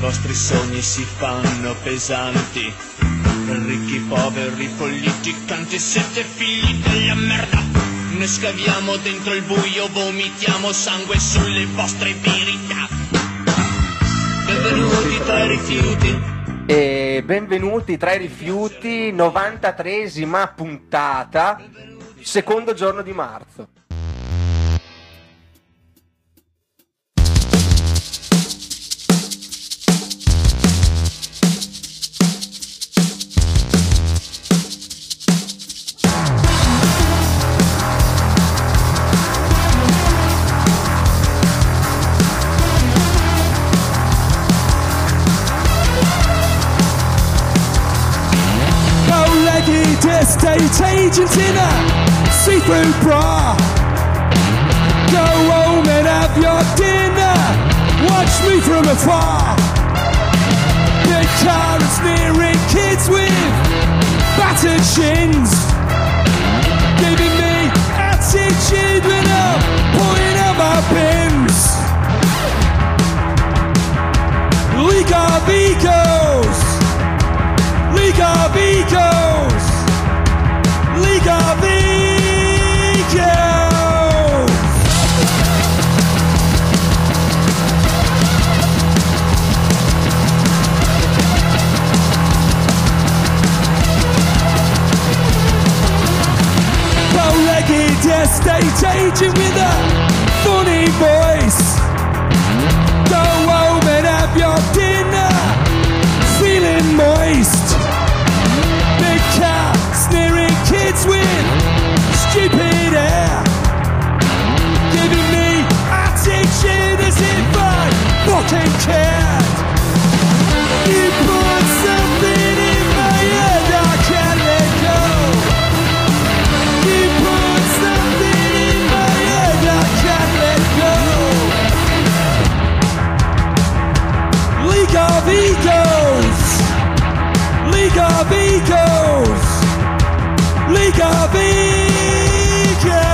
vostri sogni si fanno pesanti. Ricchi, poveri, politicanti, siete figli della merda. Ne scaviamo dentro il buio, vomitiamo sangue sulle vostre verità. Benvenuti tra i rifiuti. E benvenuti tra i rifiuti, 93esima puntata, secondo giorno di marzo. Estate agent in a see-through bra. Go home and have your dinner. Watch me from afar. Big car and sneering kids with battered shins, giving me attitude when I'm pulling out my pins. League of Egos, League of Egos, League of Egos. Bow-legged estate agent with a funny voice. Go home and have your dinner, feeling moist. Big car, sneering kids with stupid hair, giving me attitude as if I fucking cared. You put something in my head I can't let go. You put something in my head I can't let go. League of Egos, League of Egos, League of Egos.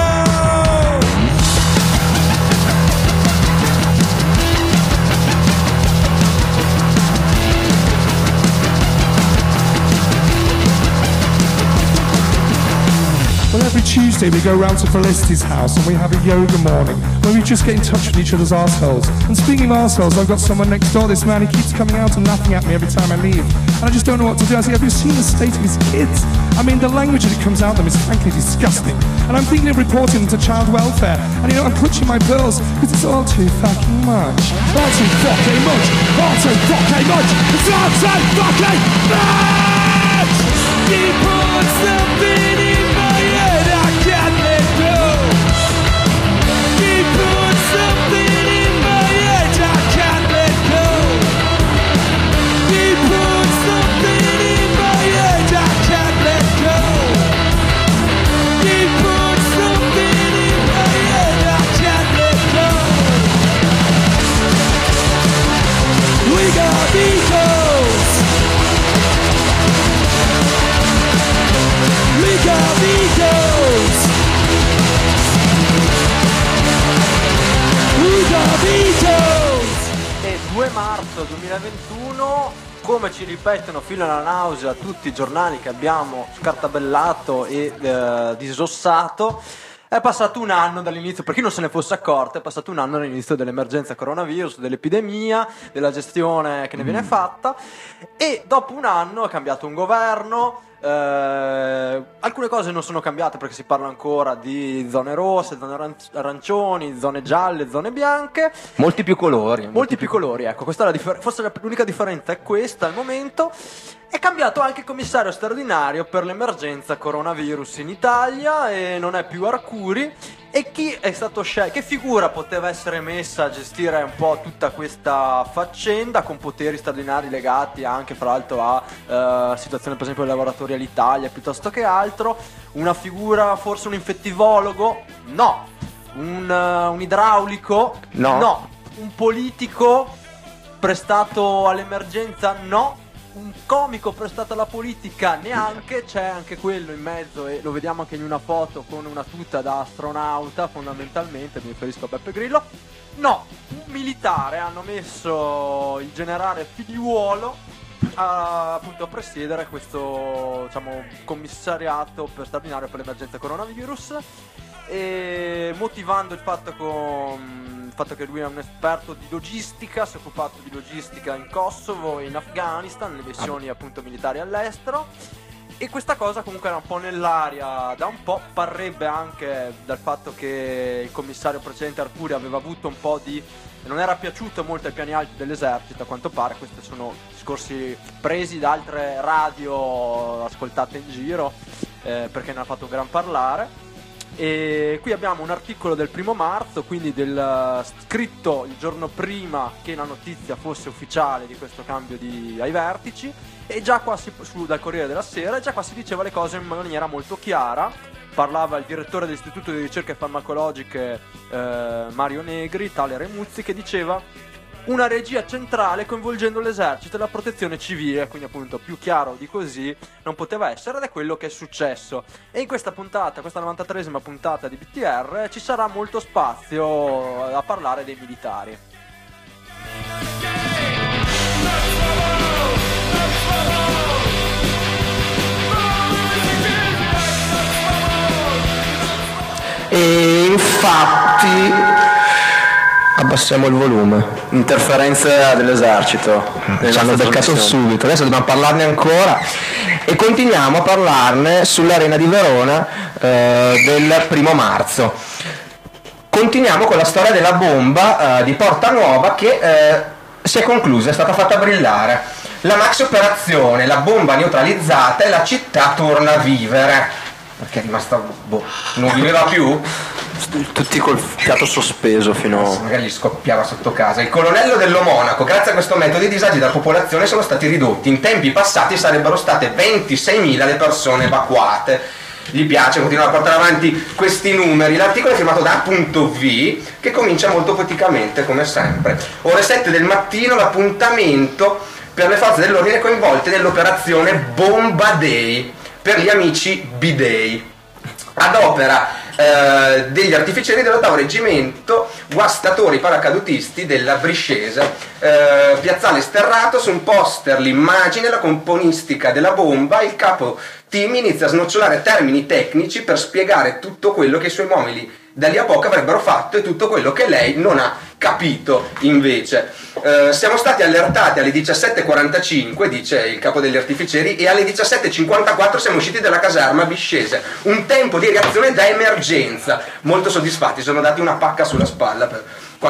Well, every Tuesday we go round to Felicity's house and we have a yoga morning where we just get in touch with each other's arseholes. And speaking of arseholes, I've got someone next door, this man, he keeps coming out and laughing at me every time I leave. And I just don't know what to do. I say, have you seen the state of his kids? I mean, the language that comes out of them is frankly disgusting. And I'm thinking of reporting them to child welfare. And you know, I'm clutching my pearls because it's all too fucking much. All too fucking much. All too fucking much. It's all too fucking much. You put something in my head I can't let go. You put something in my head I can't let go. You put something in my head I can't let go. You put something in my head I can't let go. We got egos. League of Egos, League of Egos. E 2 marzo 2021, come ci ripetono fino alla nausea tutti i giornali che abbiamo scartabellato e disossato, è passato un anno dall'inizio, per chi non se ne fosse accorto, è passato un anno dall'inizio dell'emergenza coronavirus, dell'epidemia, della gestione che ne viene fatta, e dopo un anno è cambiato un governo. Alcune cose non sono cambiate perché si parla ancora di zone rosse, zone arancioni, zone gialle, zone bianche, Molti più colori. molti più colori, ecco, questa è forse l'unica differenza è questa al momento. È cambiato anche il commissario straordinario per l'emergenza coronavirus in Italia e non è più Arcuri. E chi è stato scelto? Che figura poteva essere messa a gestire un po' tutta questa faccenda con poteri straordinari legati anche fra l'altro a situazione per esempio dei lavoratori all'Italia piuttosto che altro? Una figura, forse un infettivologo? No. Un idraulico? No. Un politico prestato all'emergenza? No. un comico prestato alla politica neanche, c'è anche quello in mezzo e lo vediamo anche in una foto con una tuta da astronauta, fondamentalmente, mi riferisco a Beppe Grillo. No, un militare, hanno messo il generale Figliuolo appunto a presiedere questo, diciamo, commissariato straordinario per l'emergenza coronavirus, e motivando il fatto che lui è un esperto di logistica, si è occupato di logistica in Kosovo e in Afghanistan, nelle missioni appunto militari all'estero, e questa cosa comunque era un po' nell'aria da un po', parrebbe anche dal fatto che il commissario precedente Arcuri aveva avuto un po' di... non era piaciuto molto ai piani alti dell'esercito, a quanto pare. Questi sono discorsi presi da altre radio ascoltate in giro, perché ne ha fatto un gran parlare. E qui abbiamo un articolo del 1° marzo, quindi scritto il giorno prima che la notizia fosse ufficiale di questo cambio ai vertici, e già qua dal Corriere della Sera, già qua si diceva le cose in maniera molto chiara. Parlava il direttore dell'Istituto di Ricerche Farmacologiche Mario Negri, tale Remuzzi, che diceva una regia centrale coinvolgendo l'esercito e la protezione civile, quindi appunto più chiaro di così non poteva essere, ed è quello che è successo. E in questa puntata, questa 93esima puntata di BTR, ci sarà molto spazio a parlare dei militari. E infatti abbassiamo il volume. Interferenze dell'esercito. Ci hanno beccato subito, adesso dobbiamo parlarne ancora e continuiamo a parlarne sull'Arena di Verona del 1° marzo. Continuiamo con la storia della bomba di Porta Nuova che si è conclusa, è stata fatta brillare. La maxi operazione, la bomba neutralizzata e la città torna a vivere. Perché è rimasta, non viveva più? Tutti col fiato sospeso fino a... magari gli scoppiava sotto casa. Il colonnello dello Monaco: grazie a questo metodo i disagi della popolazione sono stati ridotti. In tempi passati sarebbero state 26.000 le persone evacuate. Gli piace continuare a portare avanti questi numeri. L'articolo è firmato da A.V, che comincia molto poeticamente come sempre. Ore 7 del mattino, l'appuntamento per le forze dell'ordine coinvolte nell'operazione Bomba Day, per gli amici B-Day, ad opera degli artificieri dell'8° reggimento, guastatori paracadutisti della Briscese. Piazzale sterrato, su un poster l'immagine, la componistica della bomba. Il capo team inizia a snocciolare termini tecnici per spiegare tutto quello che i suoi uomini da lì a poco avrebbero fatto e tutto quello che lei non ha capito invece. Siamo stati allertati alle 17:45, dice il capo degli artificieri, e alle 17:54 siamo usciti dalla caserma Biscese. Un tempo di reazione da emergenza. Molto soddisfatti, sono dati una pacca sulla spalla per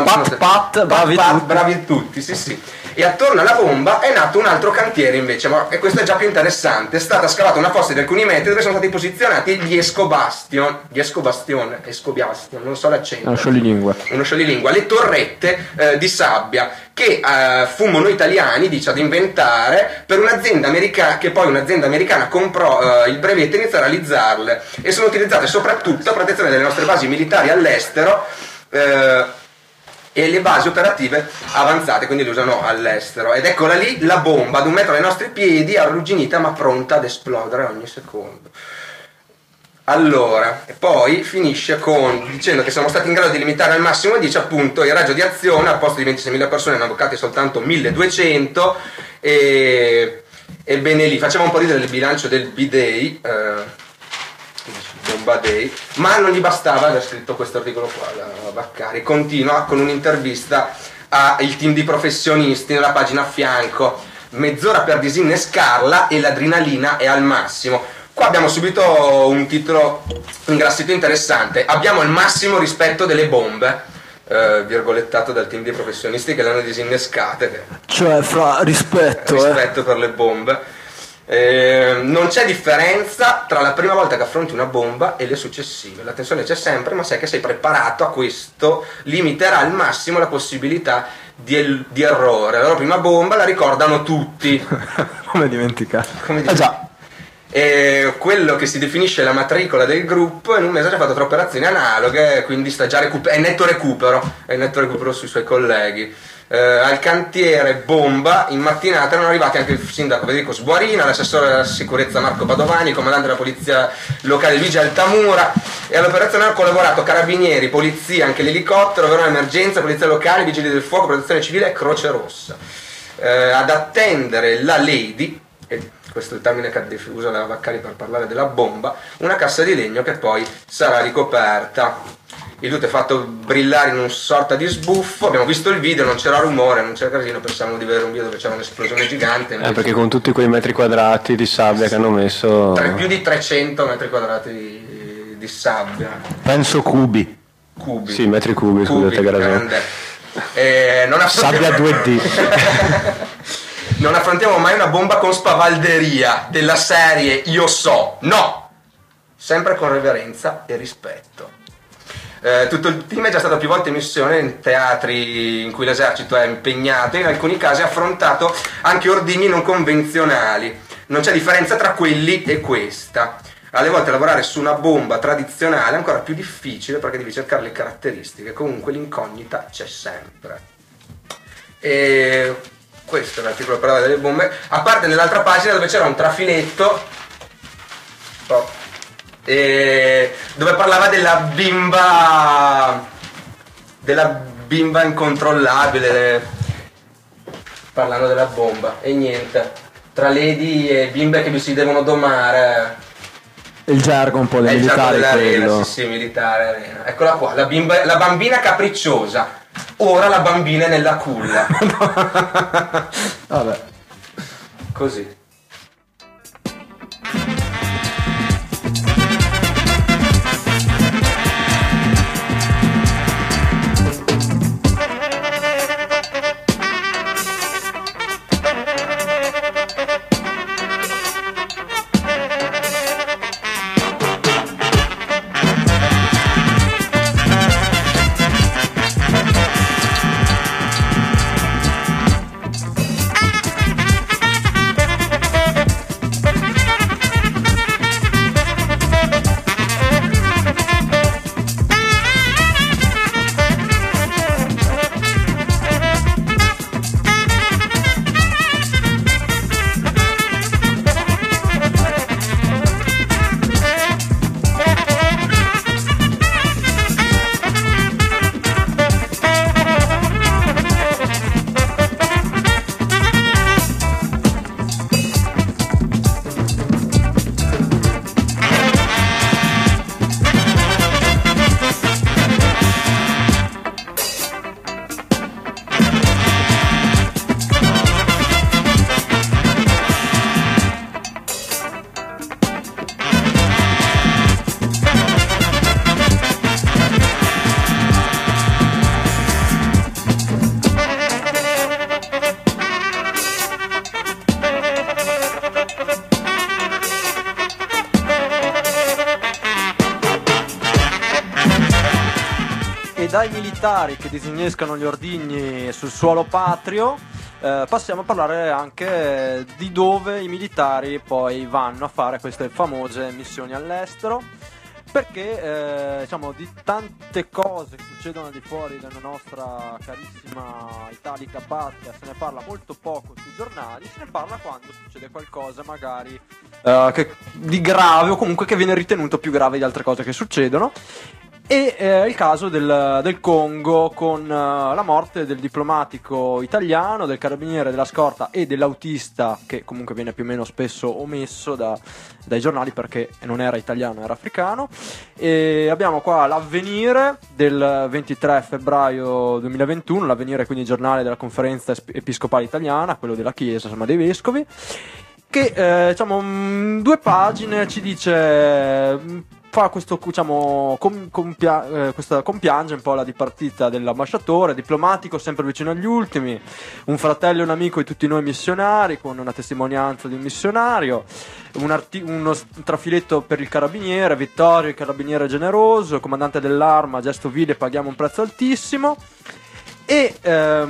bravi tutti, sì. E attorno alla bomba è nato un altro cantiere invece, e questo è già più interessante. È stata scavata una fossa di alcuni metri dove sono stati posizionati gli escobastion, non so l'accento, uno scioglilingua, le torrette di sabbia che fummo noi italiani, dice, ad inventare per un'azienda americana, che poi un'azienda americana comprò il brevetto e iniziò a realizzarle, e sono utilizzate soprattutto a protezione delle nostre basi militari all'estero e le basi operative avanzate, quindi le usano all'estero. Ed eccola lì la bomba ad 1 metro dai nostri piedi, arrugginita ma pronta ad esplodere ogni secondo. Allora, e poi finisce dicendo che siamo stati in grado di limitare al massimo, dice appunto, il raggio di azione. Al posto di 26.000 persone ne hanno avvocate soltanto 1.200, e bene lì. Faceva un po' ridere il bilancio del B-Day, Bomba Day, ma non gli bastava aver scritto questo articolo qua. La Baccari continua con un'intervista al team di professionisti nella pagina a fianco. Mezz'ora per disinnescarla e l'adrenalina è al massimo. Qua abbiamo subito un titolo ingrassito interessante: abbiamo il massimo rispetto delle bombe, virgolettato dal team di professionisti che le hanno disinnescate, cioè fra rispetto per le bombe. Non c'è differenza tra la prima volta che affronti una bomba e le successive. La tensione c'è sempre, ma sai che sei preparato a questo. Limiterà al massimo la possibilità di errore. La loro prima bomba la ricordano tutti. Come dimenticare? Già. E quello che si definisce la matricola del gruppo in un mese ha già fatto 3 operazioni analoghe, quindi sta già è netto recupero sui suoi colleghi. Al cantiere bomba in mattinata erano arrivati anche il sindaco Federico Sbuarina, l'assessore della sicurezza Marco Padovani, il comandante della polizia locale Luigi Altamura, e all'operazione hanno collaborato carabinieri, polizia, anche l'elicottero, Verona Emergenza, polizia locale, vigili del fuoco, protezione civile e Croce Rossa. Ad attendere la Lady, e questo è il termine che usa la Vaccari per parlare della bomba, una cassa di legno che poi sarà ricoperta. Il tutto è fatto brillare in una sorta di sbuffo. Abbiamo visto il video, non c'era rumore, non c'era casino, pensavamo di vedere un video dove c'era un'esplosione gigante. Perché con tutti quei metri quadrati di sabbia che hanno messo... più di 300 metri quadrati di sabbia. Penso cubi. Sì, metri cubi, scusate, che ragione. Sabbia 2D. Non affrontiamo mai una bomba con spavalderia della serie io so, no! Sempre con reverenza e rispetto. Tutto il team è già stato più volte in missione in teatri in cui l'esercito è impegnato e in alcuni casi ha affrontato anche ordigni non convenzionali. Non c'è differenza tra quelli e questa. Alle volte lavorare su una bomba tradizionale è ancora più difficile perché devi cercare le caratteristiche, comunque l'incognita c'è sempre. E questo è l'articolo per parlare delle bombe, a parte nell'altra pagina dove c'era un trafiletto dove parlava della bimba incontrollabile, parlando della bomba, e niente, tra lady e bimbe che vi si devono domare. Il gergo un po' del militare, quello. Sì, militare arena. Eccola qua, la bambina capricciosa. Ora la bambina è nella culla. Vabbè. Così. Dai militari che disinnescano gli ordigni sul suolo patrio, passiamo a parlare anche di dove i militari poi vanno a fare queste famose missioni all'estero, perché diciamo di tante cose che succedono al di fuori della nostra carissima italica patria se ne parla molto poco sui giornali, se ne parla quando succede qualcosa magari di grave o comunque che viene ritenuto più grave di altre cose che succedono. E il caso del Congo con la morte del diplomatico italiano, del carabiniere della scorta e dell'autista, che comunque viene più o meno spesso omesso dai giornali perché non era italiano, era africano. E abbiamo qua l'Avvenire del 23 febbraio 2021, l'Avvenire quindi giornale della Conferenza Episcopale Italiana, quello della Chiesa, insomma dei Vescovi, che diciamo 2 pagine ci dice... fa questo, diciamo, compiange un po' la dipartita dell'ambasciatore diplomatico sempre vicino agli ultimi, un fratello e un amico di tutti noi missionari, con una testimonianza di un missionario, uno trafiletto per il carabiniere, Vittorio il carabiniere generoso, comandante dell'arma, gesto vile, paghiamo un prezzo altissimo. E c'è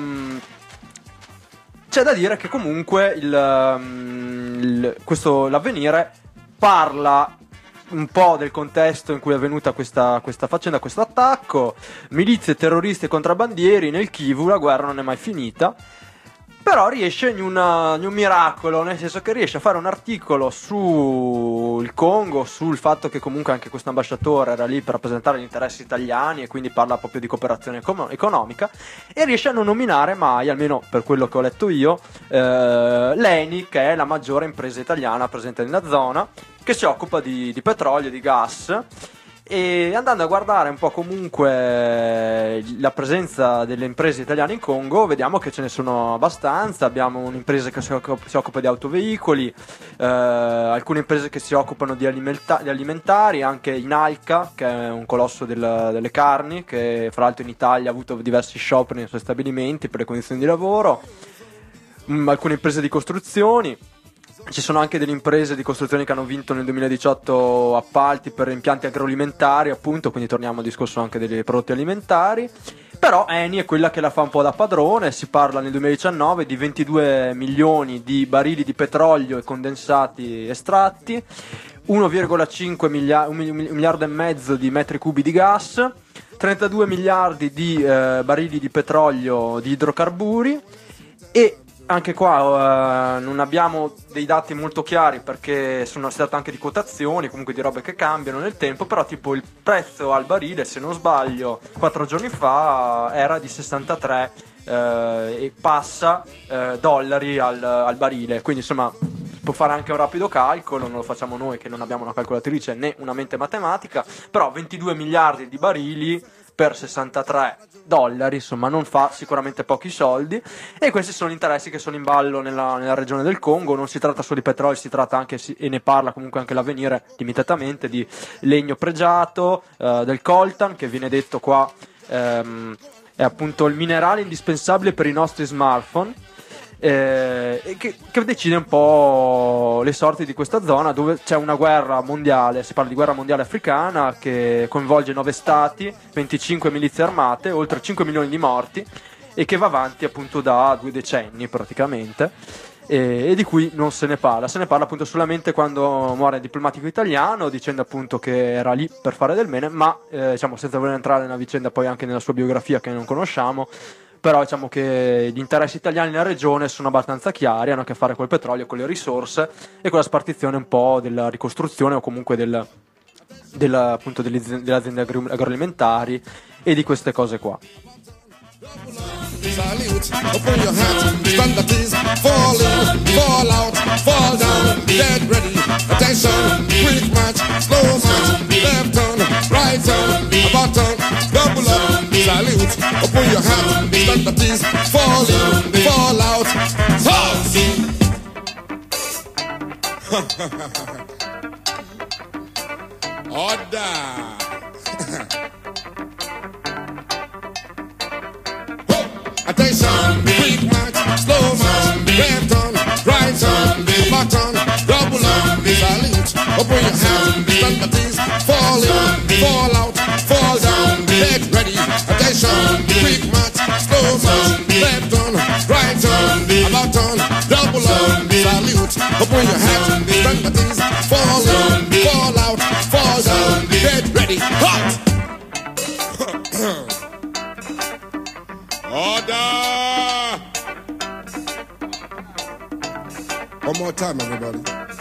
da dire che comunque l'Avvenire parla un po' del contesto in cui è avvenuta questa faccenda, questo attacco. Milizie, terroristi e contrabbandieri, nel Kivu la guerra non è mai finita. Però riesce in un miracolo, nel senso che riesce a fare un articolo sul Congo, sul fatto che comunque anche questo ambasciatore era lì per rappresentare gli interessi italiani e quindi parla proprio di cooperazione economica, e riesce a non nominare mai, almeno per quello che ho letto io, l'ENI, che è la maggiore impresa italiana presente nella zona, che si occupa di petrolio e di gas. E andando a guardare un po' comunque la presenza delle imprese italiane in Congo, vediamo che ce ne sono abbastanza. Abbiamo un'impresa che si occupa di autoveicoli, alcune imprese che si occupano di alimentari, anche Inalca, che è un colosso delle carni, che fra l'altro in Italia ha avuto diversi scioperi nei suoi stabilimenti per le condizioni di lavoro, alcune imprese di costruzioni. Ci sono anche delle imprese di costruzione che hanno vinto nel 2018 appalti per impianti agroalimentari, appunto, quindi torniamo al discorso anche dei prodotti alimentari. Però Eni è quella che la fa un po' da padrone. Si parla nel 2019 di 22 milioni di barili di petrolio e condensati estratti, 1,5 miliardo e mezzo di metri cubi di gas, 32 miliardi di barili di petrolio di idrocarburi. E anche qua non abbiamo dei dati molto chiari, perché sono state anche di quotazioni, comunque di robe che cambiano nel tempo, però tipo il prezzo al barile, se non sbaglio, 4 giorni fa era di 63 e passa dollari al barile, quindi insomma può fare anche un rapido calcolo, non lo facciamo noi che non abbiamo una calcolatrice né una mente matematica, però 22 miliardi di barili per 63 dollari, insomma non fa sicuramente pochi soldi. E questi sono gli interessi che sono in ballo nella regione del Congo. Non si tratta solo di petrolio, si tratta anche, e ne parla comunque anche l'Avvenire limitatamente, di legno pregiato, del coltan, che viene detto qua è appunto il minerale indispensabile per i nostri smartphone, e che decide un po' le sorti di questa zona, dove c'è una guerra mondiale. Si parla di guerra mondiale africana che coinvolge 9 stati, 25 milizie armate, oltre 5 milioni di morti, e che va avanti appunto da 2 decenni praticamente, e di cui non se ne parla appunto solamente quando muore il diplomatico italiano, dicendo appunto che era lì per fare del bene, ma diciamo senza voler entrare nella vicenda poi anche nella sua biografia che non conosciamo. Però diciamo che gli interessi italiani nella regione sono abbastanza chiari, hanno a che fare col petrolio, con le risorse e con la spartizione un po' della ricostruzione o comunque appunto delle aziende agroalimentari e di queste cose qua. Salute, open your hands, stand at ease, fall in, fall out, fall down, get ready, attention, quick match, slow match, left turn, right turn, a button, double up, salute, open your hands, stand at ease, fall in, fall out, Order! Attention, quick match, slow match, left turn, right turn, button, double up, salute, open your hands, stand at ease, fall in, fall out, fall down, get ready, attention, quick match, slow match, left turn, right turn, button, double up, salute, open your hands, stand at ease, fall in, fall out, fall down, get ready, hot! Order! One more time, everybody.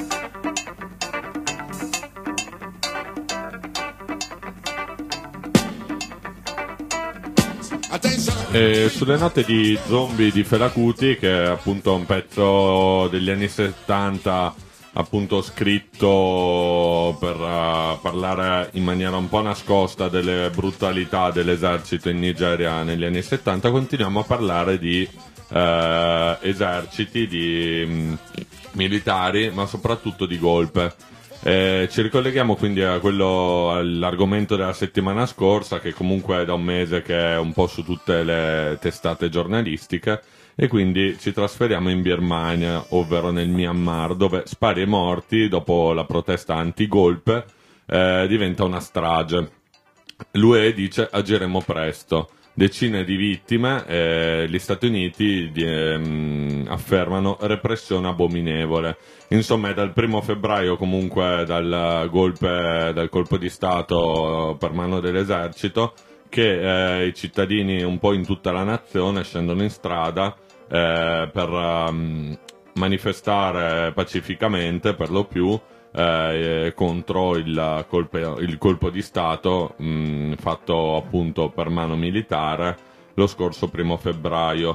Sulle note di Zombie di Fela Kuti, che è appunto un pezzo degli anni 70, appunto scritto per parlare in maniera un po' nascosta delle brutalità dell'esercito in Nigeria negli anni 70, continuiamo a parlare di eserciti, di militari, ma soprattutto di golpe. Ci ricolleghiamo quindi all'argomento della settimana scorsa, che comunque è da un mese che è un po' su tutte le testate giornalistiche, e quindi ci trasferiamo in Birmania, ovvero nel Myanmar, dove spari e morti dopo la protesta anti-golpe diventa una strage. L'UE dice agiremo presto. decine di vittime, gli Stati Uniti affermano repressione abominevole. Insomma, è dal 1 febbraio comunque dal colpo di Stato per mano dell'esercito che i cittadini un po' in tutta la nazione scendono in strada per manifestare pacificamente, per lo più, contro il colpo di Stato fatto appunto per mano militare lo scorso 1 febbraio.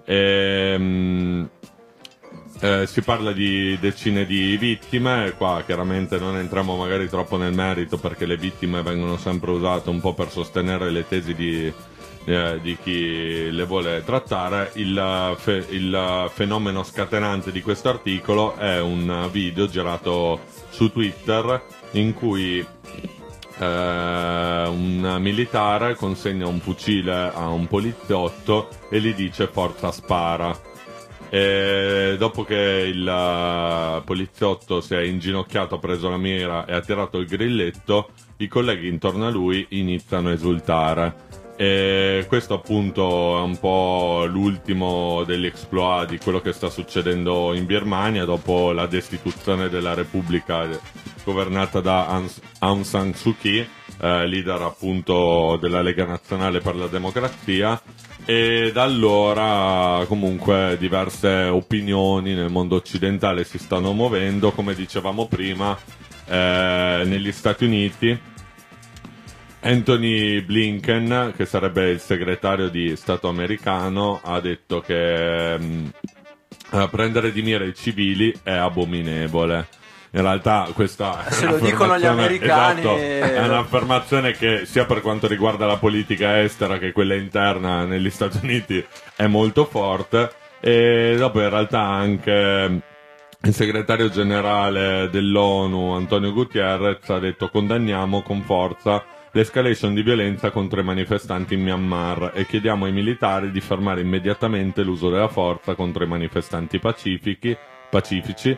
Si parla di decine di vittime, qua chiaramente non entriamo magari troppo nel merito perché le vittime vengono sempre usate un po' per sostenere le tesi di chi le vuole trattare. Il fenomeno scatenante di questo articolo è un video girato su Twitter in cui un militare consegna un fucile a un poliziotto e gli dice forza spara. E dopo che il poliziotto si è inginocchiato, ha preso la mira e ha tirato il grilletto, i colleghi intorno a lui iniziano a esultare. E questo appunto è un po' l'ultimo degli exploit di quello che sta succedendo in Birmania dopo la destituzione della Repubblica governata da Aung San Suu Kyi, leader appunto della Lega Nazionale per la Democrazia. E da allora comunque diverse opinioni nel mondo occidentale si stanno muovendo. Come dicevamo prima, negli Stati Uniti Anthony Blinken, che sarebbe il segretario di Stato americano, ha detto che prendere di mira i civili è abominevole. In realtà questa se lo dicono gli americani, esatto, è un'affermazione che sia per quanto riguarda la politica estera che quella interna negli Stati Uniti è molto forte. E dopo in realtà anche il segretario generale dell'ONU Antonio Guterres ha detto: condanniamo con forza l'escalation di violenza contro i manifestanti in Myanmar e chiediamo ai militari di fermare immediatamente l'uso della forza contro i manifestanti pacifici.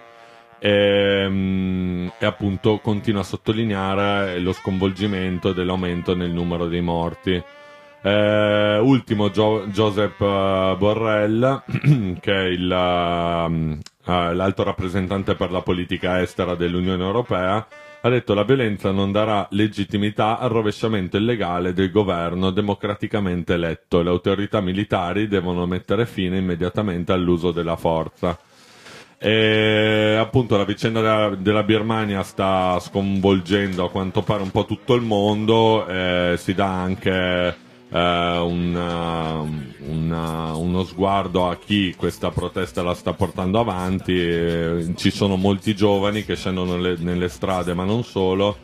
E appunto continua a sottolineare lo sconvolgimento dell'aumento nel numero dei morti. Ultimo Joseph Borrell, che è l'alto rappresentante per la politica estera dell'Unione Europea, ha detto: la violenza non darà legittimità al rovesciamento illegale del governo democraticamente eletto, le autorità militari devono mettere fine immediatamente all'uso della forza. E appunto la vicenda della Birmania sta sconvolgendo a quanto pare un po' tutto il mondo. Si dà anche uno sguardo a chi questa protesta la sta portando avanti. Ci sono molti giovani che scendono nelle strade, ma non solo.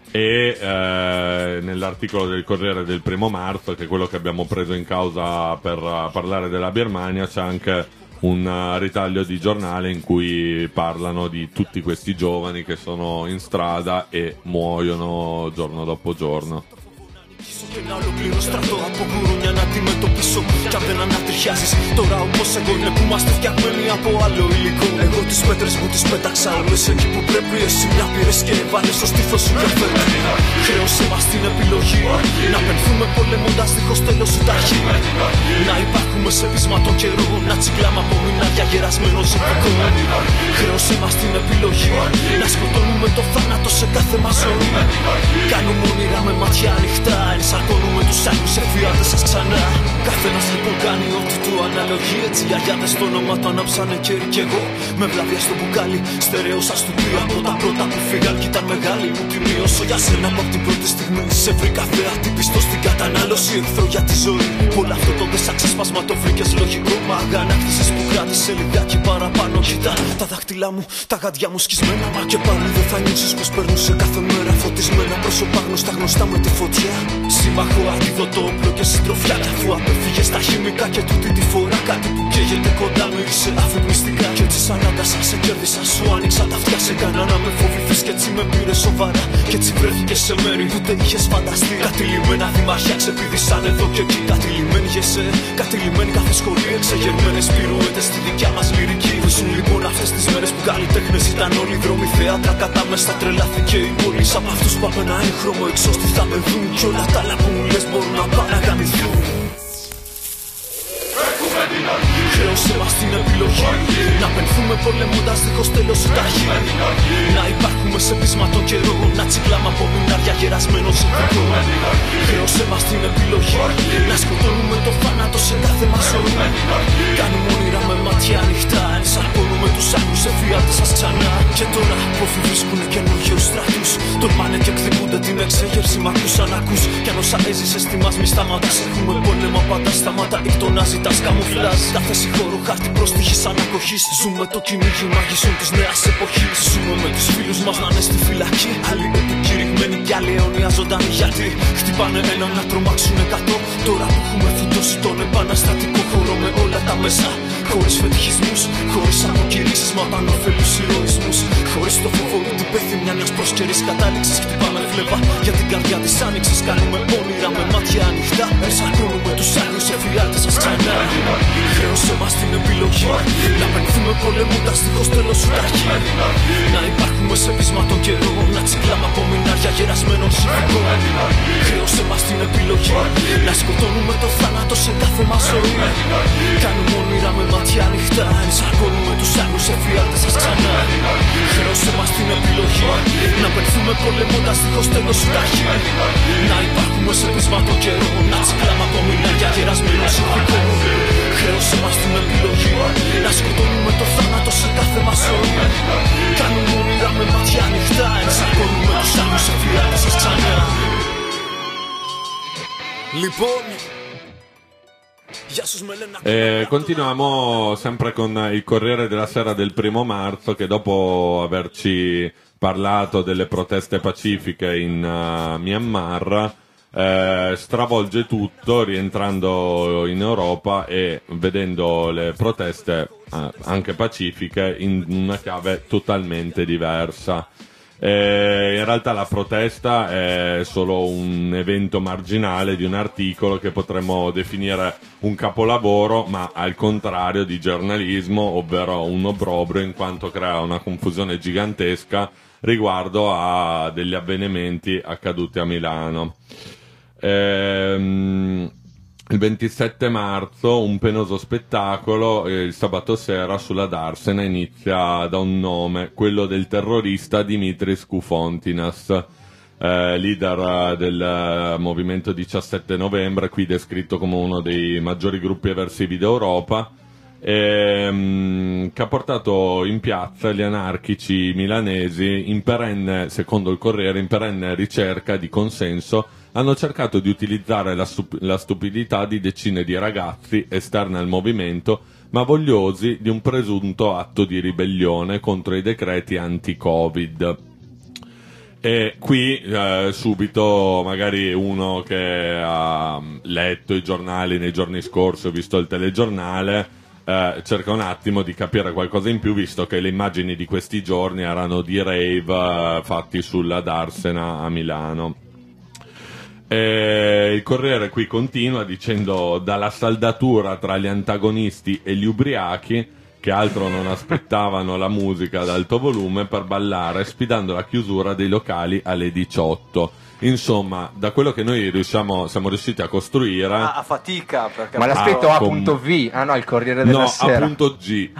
E nell'articolo del Corriere del 1 marzo, che è quello che abbiamo preso in causa per parlare della Birmania, c'è anche un ritaglio di giornale in cui parlano di tutti questi giovani che sono in strada e muoiono giorno dopo giorno. Και ένα ολοκληρό στρατό από γουρούνια να αντιμετωπίσω. Κι αν δεν ανατριχιάζεις τώρα όπως εγώ, είναι που είμαστε φτιαγμένοι από άλλο υλικό. Εγώ τις πέτρες μου τις πέταξα όλες εκεί που πρέπει. Εσύ μια πήρες και έβαλες στο στήθος σου καφέ. Χρέωσέ μας την επιλογή να πενθούμε πολεμώντας δίχως τέλος ή ταχύ. Να υπάρχουμε σε πείσμα των καιρών, να τσιγκλάμε από μηνάδια γερασμένο ζωτικό. Χρέωσέ μας την επιλογή να σκοτώνουμε το θάνατο σε κάθε μας ζωή. Κάνουμε όνειρα με μάτια ανοιχτά. Ενσαρκώνουμε τους άλλους εφιάλτες σας ξανά. Καθένας λοιπόν κάνει ό,τι του αναλογεί. Έτσι οι αγιάδες στο όνομα του ανάψανε κέρι κι εγώ. Με βλαβιά στο μπουκάλι, στερεό σας του πει. Από τα πρώτα που φύγαν κι ήταν μεγάλη μου τιμή. Όσο για σένα από την πρώτη στιγμή σε βρήκα θεατή, πιστό στην κατανάλωση, εχθρό για τη ζωή. Όλο αυτό το δεσαξέσπασμα το βρήκες λογικό. Μα αγανάκτησες που κράτησε λιγάκι παραπάνω. Κοίτα τα δάχτυλά μου, τα γάντια μου σκισμένα. Μα και πάλι δεν θα νιώσεις πως περνούσε κάθε μέρα. Φωτισμένα πρόσωπα γνωστά γνωστά με τη φωτιά. Σύμμαχο αντίδοτο όπλο και συντροφιά. Κι αφού απέφυγες τα χημικά και τούτη τη φορά κάτι που καίγεται κοντά μου είσαι αφυπνιστικά. Κι έτσι σαν άγκασα σε κέρδισα, σου άνοιξα τα αυτιά. Σε κάνα να με φοβηθείς κι έτσι με πήρες σοβαρά. Κι έτσι βρέθηκες σε μέρη που δεν είχες φανταστεί. Κατηλημένα δημαρχιά ξεπηδήσαν εδώ και εκεί. Κατηλημένοι γεσέ, κατηλημένοι κάθε σχολή. Εξεγερμένες πυρουέτες στη δικιά μας λυρική. Βρίσκουν λοιπόν αυτές τις μέρες που καλλιτέχνες ήταν όλοι δρόμοι θέατρα. Κατά μέσα τρελάθηκε η πόλη. Απ' αυτούς που απ' ένα έγχρωμο εξώστη θα με δουν. Κι όλα τα άλλα που μου λες μπορούν να πάνε να γαμηθούν. Χρέωσε μας την επιλογή να πενθούμε πολεμώντας δίχως τέλος συνταγή. Να υπάρχουμε σε πείσμα των καιρών, να τσικλάμε από μηνάρια γερασμένων συνθηκών. Χρέωσε μας την επιλογή να σκοτώνουμε το θάνατο σε κάθε μας ζωή. Κάνουμε όνειρα με μάτια ανοιχτά, ενσαρκώνουμε τους άλλους εφιάλτες σας ξανά. Και τώρα που βρίσκουνε καινούργιους στρατούς, τολμάνε και εκδικούνται την εξέγερση. Μ' ακούς αν ακούς, κι αν όσα έζησες τι μας μη σταματάς. Έχουμε πόλεμο πάντα σταματά, ικτονά ζητάς καμουφλάζ. Τα θέση χώρου χάρτη προστίχης ανακοχής. Ζούμε το κυνήγι μαγισσών της νέας εποχής. Ζούμε με τους φίλους μας να είναι στη φυλακή. Άλλοι επικηρυγμένοι κι άλλοι αιώνια ζωντανοί. Γιατί χτυπάνε έναν να τρομάξουν 100. Τώρα που έχουμε φουντώσει τον επαναστατικό χώρο με όλα τα μέσα. Χωρίς φετιχισμούς, χωρίς αποκηρύξεις μα πανοφελούς ηρωισμούς. Χωρίς το φόβο του πέθυμια μιας προσκαιρής κατάληξης. Χτυπάμε φλέβα για την καρδιά της άνοιξης. Κάνουμε όνειρα με μάτια ανοιχτά. Ενσαρκώνουμε τους άλλους εφιάλτες σας ξανά. Χρέωσε μας την επιλογή να πενθούμε πολεμώντας δίχως τέλος συνταγή. Να υπάρχουμε σε πείσμα των καιρών, να τσικλάμε από μηνάρια γερασμένων συνθηκών. Χρέωσε μας την επιλογή να σκοτώνουμε το θάνατο σε κάθε μας ζωή. Κάνουμε όνειρα με μάτια ανοιχτά, ενσαρκώνουμε τους άλλους εφιάλτες σας ξανά. Χρέωσε μας την επιλογή να πενθούμε πολεμώντας δίχως τέλος συνταγή. Να υπάρχουμε σε πείσμα των καιρών, να τσικλάμε από μηνάρια γερασμένων συνθηκών. Χρέωσε μας την επιλογή να σκοτώνουμε το θάνατο σε κάθε μας ζωή. Κάνουμε όνειρα με μάτια ανοιχτά, ενσαρκώνουμε τους άλλους εφιάλτες σας ξανά. Λοιπόν, continuiamo sempre con il Corriere della Sera del 1° marzo, che dopo averci parlato delle proteste pacifiche in Myanmar stravolge tutto rientrando in Europa e vedendo le proteste anche pacifiche in una chiave totalmente diversa. In realtà la protesta è solo un evento marginale di un articolo che potremmo definire un capolavoro, ma al contrario di giornalismo, ovvero un obbrobrio, in quanto crea una confusione gigantesca riguardo a degli avvenimenti accaduti a Milano. Il 27 marzo un penoso spettacolo, il sabato sera sulla Darsena, inizia da un nome, quello del terrorista Dimitris Koufontinas, leader del movimento 17 novembre, qui descritto come uno dei maggiori gruppi eversivi d'Europa, che ha portato in piazza gli anarchici milanesi in perenne, secondo il Corriere, in perenne ricerca di consenso. Hanno cercato di utilizzare la stupidità di decine di ragazzi esterni al movimento, ma vogliosi di un presunto atto di ribellione contro i decreti anti-Covid. E qui subito magari uno che ha letto i giornali nei giorni scorsi o visto il telegiornale cerca un attimo di capire qualcosa in più, visto che le immagini di questi giorni erano di rave fatti sulla Darsena a Milano. Il Corriere qui continua dicendo: dalla saldatura tra gli antagonisti e gli ubriachi, che altro non aspettavano la musica ad alto volume per ballare, sfidando la chiusura dei locali alle 18. Insomma, da quello che noi siamo riusciti a costruire a fatica, perché ma l'aspetto A.V. no, il Corriere della Sera, no, A.G.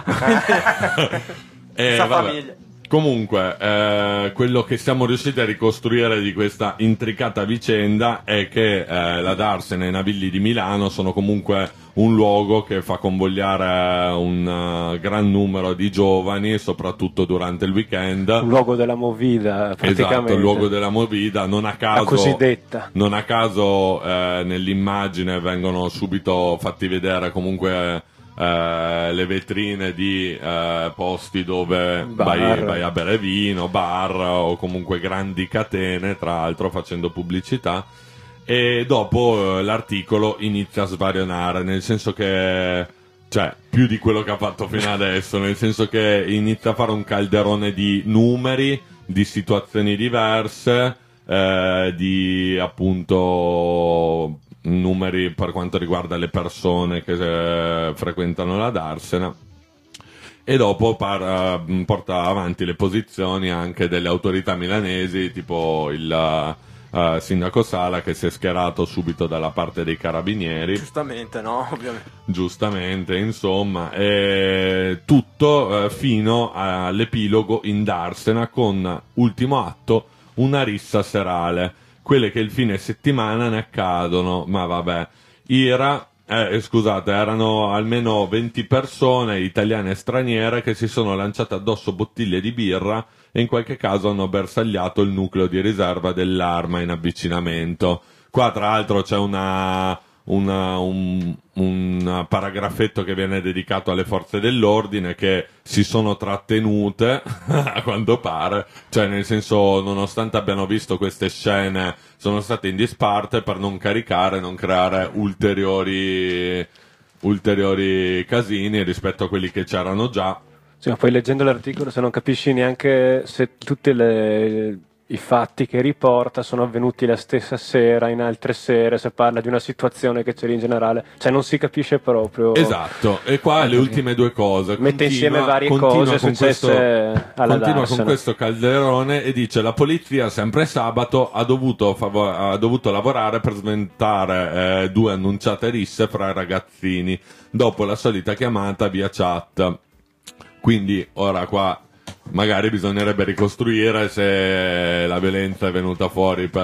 Vabbè. Comunque, quello che siamo riusciti a ricostruire di questa intricata vicenda è che la Darsena e i Navilli di Milano sono comunque un luogo che fa convogliare un gran numero di giovani, soprattutto durante il weekend. Un luogo della movida, praticamente. Esatto, il luogo della movida, non a caso, la cosiddetta. Non a caso nell'immagine vengono subito fatti vedere comunque le vetrine di posti dove vai a bere vino, bar o comunque grandi catene, tra l'altro facendo pubblicità. E dopo l'articolo inizia a svarionare, nel senso che, cioè, più di quello che ha fatto fino adesso, nel senso che inizia a fare un calderone di numeri, di situazioni diverse, di appunto numeri per quanto riguarda le persone che frequentano la Darsena, e dopo porta avanti le posizioni anche delle autorità milanesi, tipo il sindaco Sala, che si è schierato subito dalla parte dei carabinieri. Giustamente, no? Ovviamente. Giustamente, insomma, tutto fino all'epilogo in Darsena con ultimo atto una rissa serale, quelle che il fine settimana ne accadono, ma vabbè, erano almeno 20 persone, italiane e straniere, che si sono lanciate addosso bottiglie di birra e in qualche caso hanno bersagliato il nucleo di riserva dell'arma in avvicinamento. Qua tra l'altro c'è un paragrafetto che viene dedicato alle forze dell'ordine, che si sono trattenute a quanto pare, cioè nel senso, nonostante abbiano visto queste scene, sono state in disparte per non creare ulteriori casini rispetto a quelli che c'erano già. Sì, ma poi leggendo l'articolo, se non capisci neanche se tutte i fatti che riporta sono avvenuti la stessa sera, in altre sere, se parla di una situazione che c'è lì in generale, cioè non si capisce proprio. Esatto, e qua le ultime due cose. Mette insieme varie cose successe alla Continua Darsena. con questo calderone e dice: la polizia sempre sabato ha dovuto lavorare per sventare 2 annunciate risse fra i ragazzini dopo la solita chiamata via chat. Quindi ora qua magari bisognerebbe ricostruire se la violenza è venuta fuori per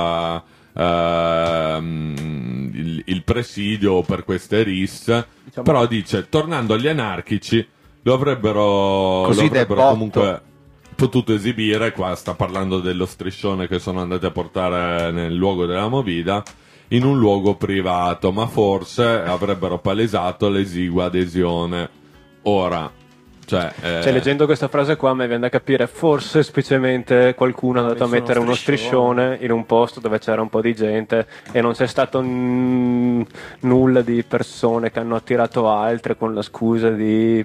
il presidio o per queste risse, diciamo. Però dice, tornando agli anarchici, lo avrebbero comunque potuto esibire. Qua sta parlando dello striscione che sono andati a portare nel luogo della movida, in un luogo privato, ma forse avrebbero palesato l'esigua adesione. Ora, cioè, leggendo questa frase qua mi viene da capire, forse specialmente qualcuno è andato a mettere uno striscione in un posto dove c'era un po' di gente e non c'è stato nulla di persone che hanno attirato altre con la scusa di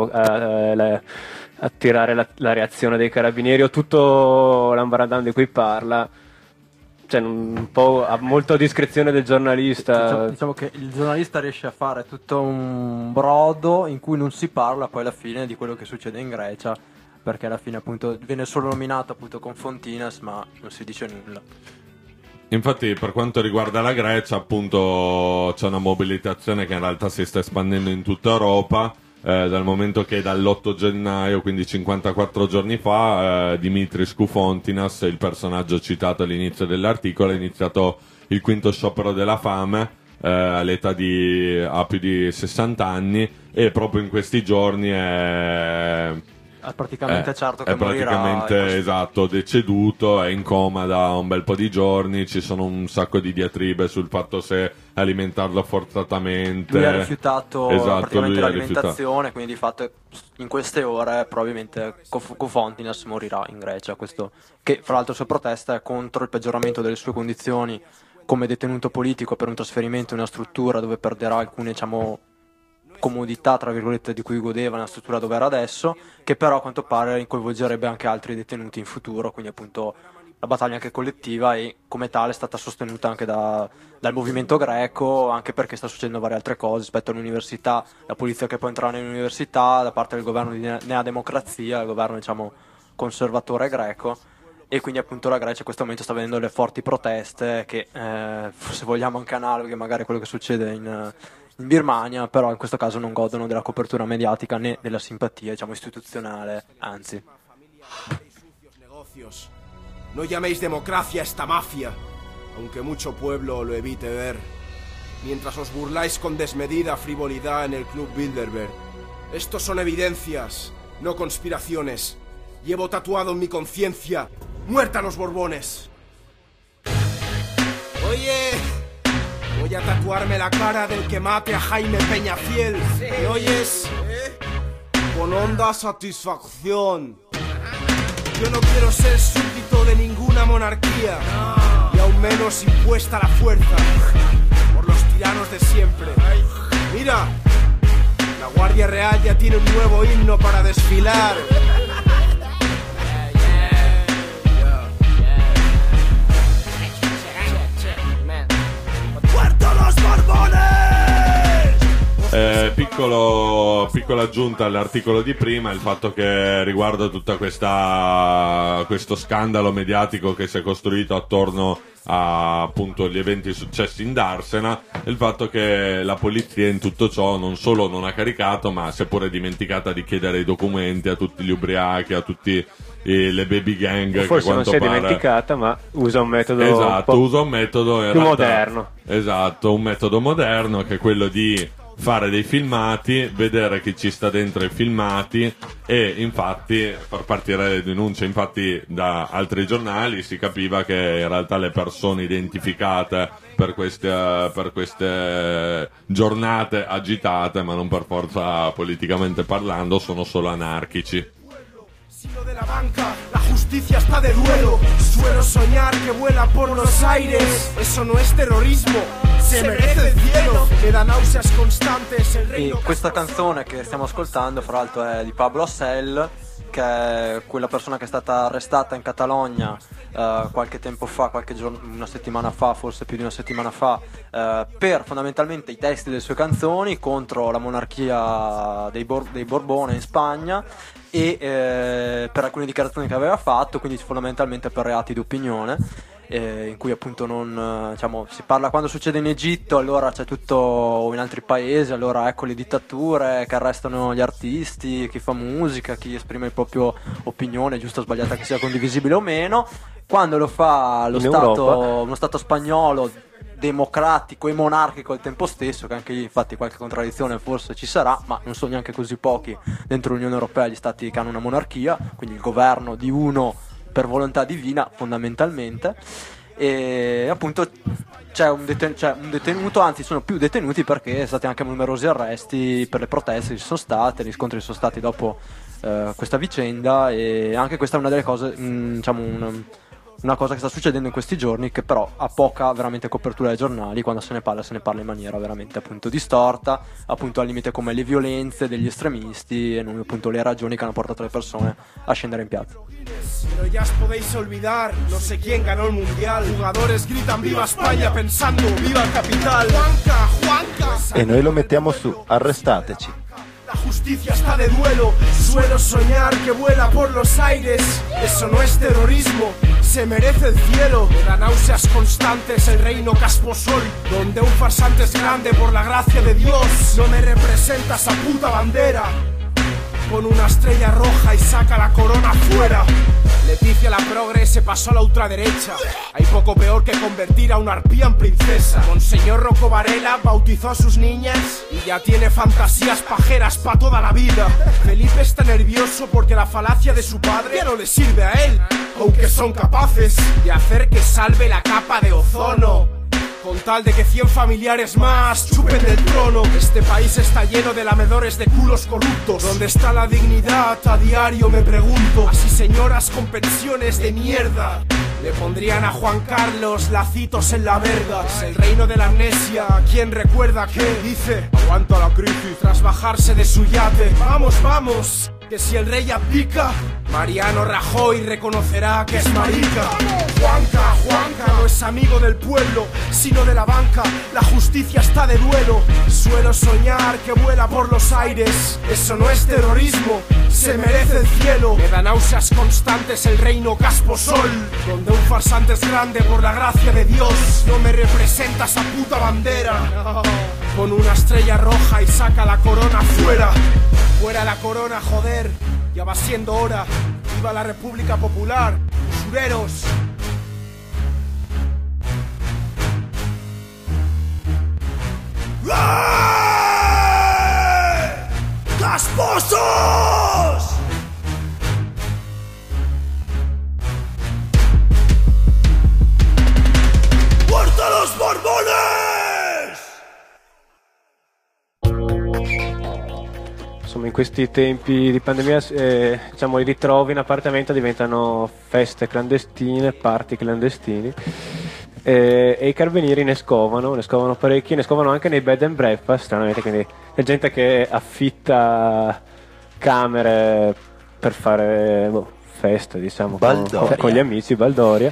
attirare la reazione dei carabinieri o tutto l'ambaradan di cui parla. Cioè, un po' a molta discrezione del giornalista. Diciamo che il giornalista riesce a fare tutto un brodo in cui non si parla poi alla fine di quello che succede in Grecia, perché alla fine appunto viene solo nominato appunto con Fontinas, ma non si dice nulla. Infatti, per quanto riguarda la Grecia, appunto c'è una mobilitazione che in realtà si sta espandendo in tutta Europa. Dal momento che dall'8 gennaio, quindi 54 giorni fa, Dimitris Koufontinas, il personaggio citato all'inizio dell'articolo, ha iniziato il 5° sciopero della fame all'età ha più di 60 anni, e proprio in questi giorni è praticamente certo che è praticamente esatto, deceduto, è in coma da un bel po' di giorni. Ci sono un sacco di diatribe sul fatto se alimentarlo forzatamente. Lui ha rifiutato praticamente l'alimentazione, quindi di fatto in queste ore probabilmente Koufontinas morirà in Grecia. Questo, che fra l'altro, la sua protesta è contro il peggioramento delle sue condizioni come detenuto politico per un trasferimento in una struttura dove perderà alcune, diciamo, comodità tra virgolette di cui godeva nella struttura dove era adesso, che però a quanto pare coinvolgerebbe anche altri detenuti in futuro, quindi appunto la battaglia anche collettiva, e come tale è stata sostenuta anche dal movimento greco, anche perché sta succedendo varie altre cose rispetto all'università, la polizia che può entrare nell'università da parte del governo di Nea Democrazia, il governo, diciamo, conservatore greco, e quindi appunto la Grecia in questo momento sta vedendo le forti proteste che se vogliamo anche analoghe magari a quello che succede in Birmania, però in questo caso non godono della copertura mediatica né della simpatia, diciamo, istituzionale, anzi. No llaméis democracia a esta mafia, aunque mucho pueblo lo evite ver, mientras os burláis con desmedida frivolidad en el Club Bilderberg. Estos son evidencias, no conspiraciones. Llevo tatuado en mi conciencia: ¡muerta a los Borbones! Oye, voy a tatuarme la cara del que mate a Jaime Peñafiel. ¿Me oyes? Con honda satisfacción. Yo no quiero ser súbdito de ninguna monarquía, y aún menos impuesta a la fuerza por los tiranos de siempre. Mira, la Guardia Real ya tiene un nuevo himno para desfilar. piccola aggiunta all'articolo di prima, il fatto che riguarda tutta questo scandalo mediatico che si è costruito attorno a appunto gli eventi successi in Darsena, e il fatto che la polizia in tutto ciò non solo non ha caricato, ma si è pure dimenticata di chiedere i documenti a tutti gli ubriachi, a tutti le baby gang. Forse che non si è dimenticata, ma usa un metodo usa un metodo in più realtà moderno. Esatto, un metodo moderno che è quello di fare dei filmati, vedere chi ci sta dentro i filmati e infatti far partire le denunce. Infatti da altri giornali si capiva che in realtà le persone identificate per queste giornate agitate, ma non per forza politicamente parlando, sono solo anarchici. De la banca, la justicia está de duelo. Suelo soñar que vuela por los aires. Eso no es terrorismo, se merece il cielo. Me da náuseas constantes el E reino. questa canzone che stiamo ascoltando, fra l'altro, è di Pablo Hasél, che è quella persona che è stata arrestata in Catalogna qualche tempo fa, una settimana fa, forse più di una settimana fa, per fondamentalmente i testi delle sue canzoni contro la monarchia dei Borbone in Spagna e per alcune dichiarazioni che aveva fatto, quindi fondamentalmente per reati d'opinione. In cui appunto non si parla quando succede in Egitto, allora c'è tutto, o in altri paesi, allora ecco le dittature che arrestano gli artisti, chi fa musica, chi esprime il proprio opinione, giusta o sbagliata che sia condivisibile o meno. Quando lo fa uno stato spagnolo democratico e monarchico al tempo stesso, che anche lì infatti qualche contraddizione forse ci sarà, ma non sono neanche così pochi dentro l'Unione Europea gli stati che hanno una monarchia, quindi il governo di uno per volontà divina fondamentalmente, e appunto c'è un detenuto, anzi sono più detenuti perché sono stati anche numerosi arresti per le proteste che ci sono state, gli scontri che sono stati dopo questa vicenda, e anche questa è una delle cose, una cosa che sta succedendo in questi giorni, che però ha poca veramente copertura dai giornali. Quando se ne parla in maniera veramente appunto distorta, appunto al limite come le violenze degli estremisti e non appunto le ragioni che hanno portato le persone a scendere in piazza. Pero ya os podéis olvidar, no sé quién ganó el mundial. Jugadores gritan viva España pensando viva el capital. Juanca. E noi lo mettiamo su, arrestateci. La justicia está de duelo. Suelo soñar que vuela por los aires. Eso no es terrorismo, se merece el cielo. Me da náuseas constantes el reino Casposol, donde un farsante es grande por la gracia de Dios. No me representa esa puta bandera. Con una estrella roja y saca la corona fuera. Leticia la progre se pasó a la ultraderecha. Hay poco peor que convertir a una arpía en princesa. Monseñor Rocco Varela bautizó a sus niñas y ya tiene fantasías pajeras pa' toda la vida. Felipe está nervioso porque la falacia de su padre ya no le sirve a él, aunque son capaces de hacer que salve la capa de ozono, con tal de que 100 familiares más chupen del trono. Este país está lleno de lamedores de culos corruptos. ¿Dónde está la dignidad? A diario me pregunto. Así señoras con pensiones de mierda le pondrían a Juan Carlos lacitos en la verga. Es el reino de la amnesia. ¿Quién recuerda que dice? Aguanta la crisis tras bajarse de su yate. Vamos, vamos, que si el rey abdica, Mariano Rajoy reconocerá que es marica. Juanca no es amigo del pueblo, sino de la banca. La justicia está de duelo. Suelo soñar que vuela por los aires. Eso no es terrorismo, se merece el cielo. Me da náuseas constantes el reino Casposol, donde un farsante es grande por la gracia de Dios. No me representa esa puta bandera. No. Con una estrella roja y saca la corona fuera. Fuera la corona, joder, ya va siendo hora. Viva la República Popular, usureros. ¡Casposos! ¡Muerto a los Borbones! Insomma, in questi tempi di pandemia, diciamo, i ritrovi in appartamento diventano feste clandestine, party clandestini, e i carabinieri ne scovano parecchi, ne scovano anche nei bed and breakfast, stranamente, quindi è gente che affitta camere per fare feste, diciamo, con gli amici, baldoria.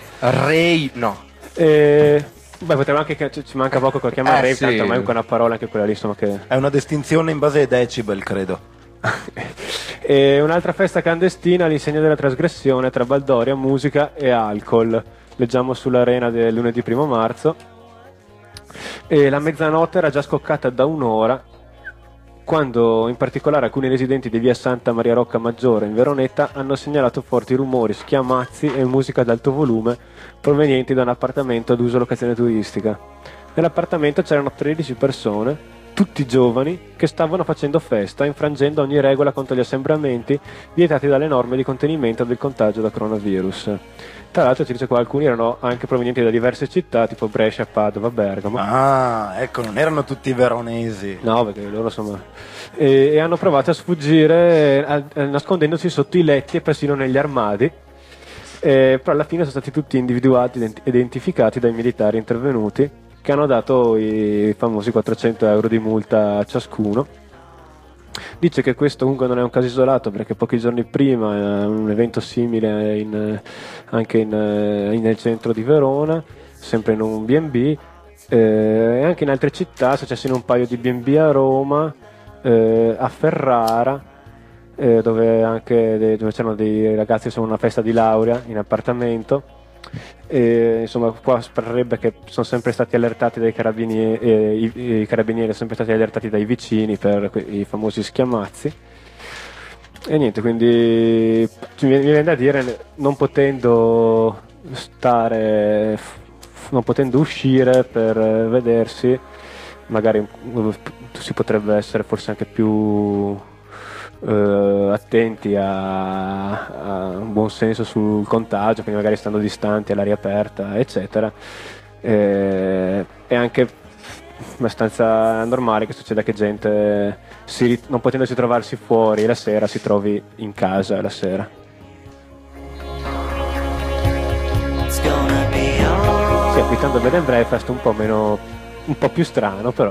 Potremmo anche, ci manca poco che chiamare rave, sì. tanto ormai è una parola anche quella lì, insomma, che È una distinzione in base ai decibel, credo. E un'altra festa clandestina all'insegna della trasgressione tra baldoria, musica e alcol. Leggiamo sull'Arena del lunedì 1 marzo. E la mezzanotte era già scoccata da un'ora, quando in particolare alcuni residenti di via Santa Maria Rocca Maggiore in Veronetta hanno segnalato forti rumori, schiamazzi e musica ad alto volume provenienti da un appartamento ad uso locazione turistica. Nell'appartamento c'erano 13 persone, tutti giovani, che stavano facendo festa, infrangendo ogni regola contro gli assembramenti vietati dalle norme di contenimento del contagio da coronavirus. Tra l'altro ci dice qua alcuni erano anche provenienti da diverse città, tipo Brescia, Padova, Bergamo. Ah, ecco, non erano tutti veronesi. No, perché loro insomma... E hanno provato a sfuggire nascondendosi sotto i letti e persino negli armadi. Però alla fine sono stati tutti individuati ed identificati dai militari intervenuti, che hanno dato i famosi 400 euro di multa a ciascuno. Dice che questo comunque non è un caso isolato, perché pochi giorni prima un evento simile anche nel centro di Verona, sempre in un B&B, e anche in altre città, è successo in un paio di B&B a Roma, a Ferrara, dove c'erano dei ragazzi che sono una festa di laurea in appartamento. Insomma, qua parrebbe che sono sempre stati allertati dai carabinieri, i carabinieri sono sempre stati allertati dai vicini per i famosi schiamazzi. E niente, quindi mi viene da dire, non potendo uscire per vedersi, magari si potrebbe essere forse anche più attenti a un buon senso sul contagio, quindi magari stando distanti all'aria aperta, eccetera. È anche abbastanza normale che succeda che gente non potendosi trovarsi fuori la sera si trovi in casa la sera. Sì, abitando bed and breakfast un po' più strano, però.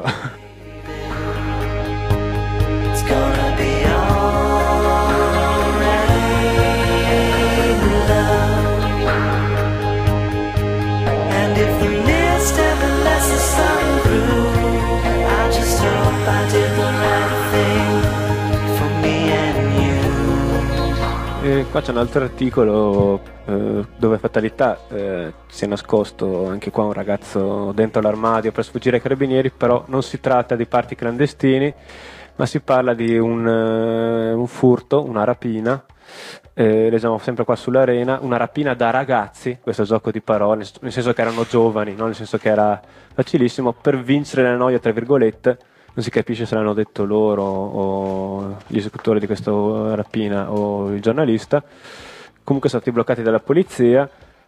Qua c'è un altro articolo dove fatalità si è nascosto anche qua un ragazzo dentro l'armadio per sfuggire ai carabinieri, però non si tratta di party clandestini, ma si parla di un furto, una rapina. Leggiamo sempre qua sull'Arena, una rapina da ragazzi, questo gioco di parole, nel senso che erano giovani, non nel senso che era facilissimo, per vincere la noia, tra virgolette. Non si capisce se l'hanno detto loro o gli esecutori di questa rapina o il giornalista. Comunque sono stati bloccati dalla polizia.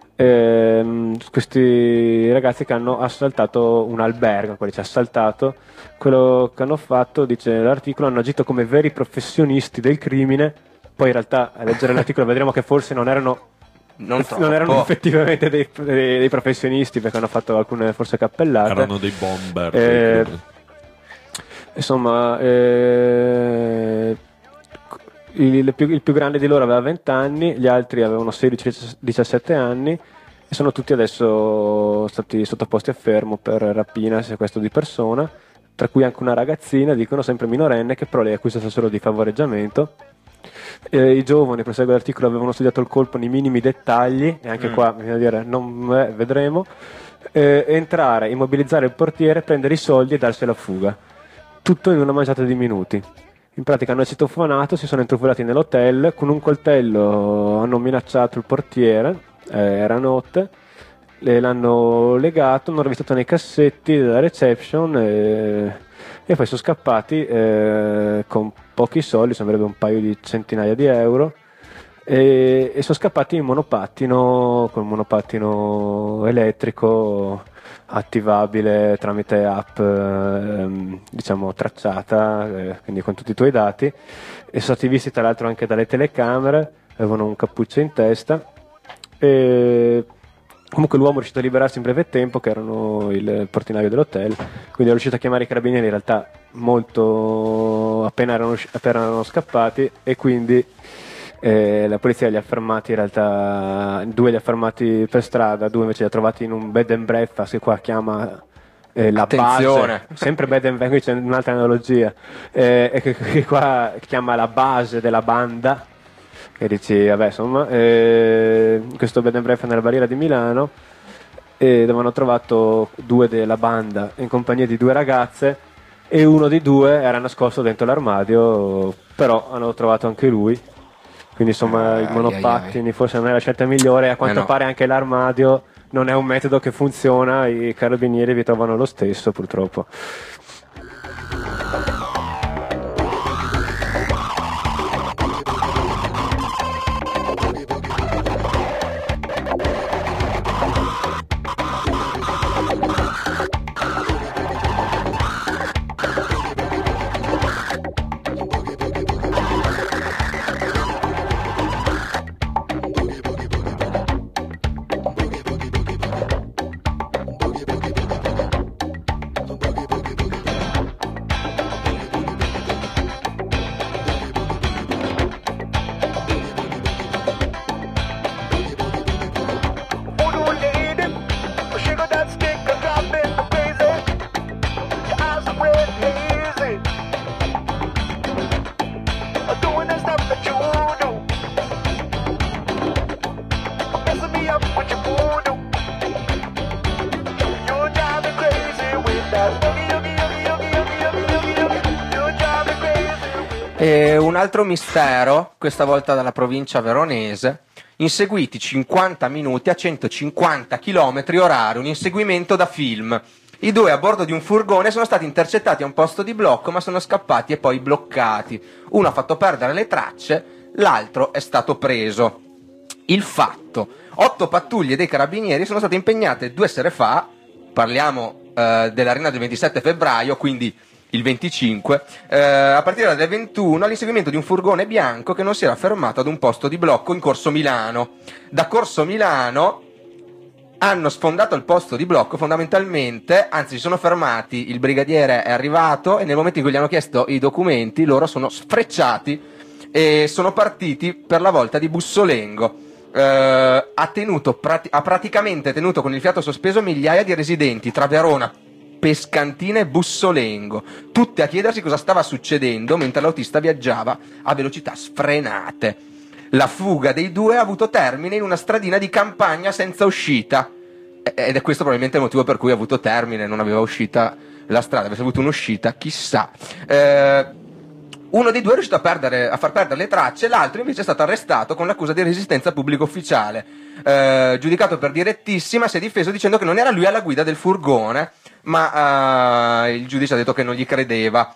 Questi ragazzi che hanno assaltato un albergo, quello che hanno fatto, dice l'articolo, hanno agito come veri professionisti del crimine. Poi in realtà a leggere l'articolo vedremo che forse non erano effettivamente dei professionisti, perché hanno fatto alcune forse cappellate. Erano dei bomber. Insomma, il più grande di loro aveva 20 anni, gli altri avevano 16-17 anni e sono tutti adesso stati sottoposti a fermo per rapina e sequestro di persona, tra cui anche una ragazzina, dicono sempre minorenne, che però lei è accusata solo di favoreggiamento. I giovani, prosegue l'articolo, avevano studiato il colpo nei minimi dettagli, e anche qua bisogna dire, vedremo. Entrare, immobilizzare il portiere, prendere i soldi e darsi alla fuga. Tutto in una manciata di minuti. In pratica hanno citofonato, si sono intrufolati nell'hotel, con un coltello hanno minacciato il portiere, era notte, l'hanno legato, hanno rivistato nei cassetti della reception e poi sono scappati con pochi soldi, sembrerebbe un paio di centinaia di euro, e sono scappati in monopattino, con un monopattino elettrico attivabile tramite app diciamo tracciata, quindi con tutti i tuoi dati, e sono stati visti tra l'altro anche dalle telecamere, avevano un cappuccio in testa, e comunque l'uomo è riuscito a liberarsi in breve tempo, che erano il portinaio dell'hotel, quindi è riuscito a chiamare i carabinieri in realtà molto appena erano scappati, e quindi la polizia li ha fermati, in realtà 2 li ha fermati per strada, 2 invece li ha trovati in un bed and breakfast, che qua chiama la Attenzione. base, sempre Baden-Württemberg, qui c'è un'altra analogia, che qua chiama la base della banda, che dici, vabbè, insomma, questo bed and breakfast nella barriera di Milano, dove hanno trovato 2 della banda in compagnia di 2 ragazze, e uno di 2 era nascosto dentro l'armadio, però hanno trovato anche lui. Quindi insomma i monopattini forse non è la scelta migliore, a quanto pare anche l'armadio non è un metodo che funziona, i carabinieri vi trovano lo stesso purtroppo. E un altro mistero, questa volta dalla provincia veronese, inseguiti 50 minuti a 150 km orari, un inseguimento da film. I 2 a bordo di un furgone sono stati intercettati a un posto di blocco, ma sono scappati e poi bloccati. Uno ha fatto perdere le tracce, l'altro è stato preso. Il fatto: 8 pattuglie dei carabinieri sono state impegnate 2 sere fa, parliamo dell'arena del 27 febbraio, quindi il 25, a partire dalle 21, all'inseguimento di un furgone bianco che non si era fermato ad un posto di blocco in Corso Milano. Da Corso Milano hanno sfondato il posto di blocco fondamentalmente, anzi si sono fermati, il brigadiere è arrivato e nel momento in cui gli hanno chiesto i documenti loro sono sfrecciati e sono partiti per la volta di Bussolengo. Ha praticamente tenuto con il fiato sospeso migliaia di residenti tra Verona, Pescantina e Bussolengo, tutte a chiedersi cosa stava succedendo mentre l'autista viaggiava a velocità sfrenate. La fuga dei 2 ha avuto termine in una stradina di campagna senza uscita, ed è questo probabilmente il motivo per cui ha avuto termine, non aveva uscita la strada, avesse avuto un'uscita, chissà. Uno dei 2 è riuscito a far perdere le tracce, l'altro invece è stato arrestato con l'accusa di resistenza pubblico ufficiale. Giudicato per direttissima, si è difeso dicendo che non era lui alla guida del furgone, ma il giudice ha detto che non gli credeva.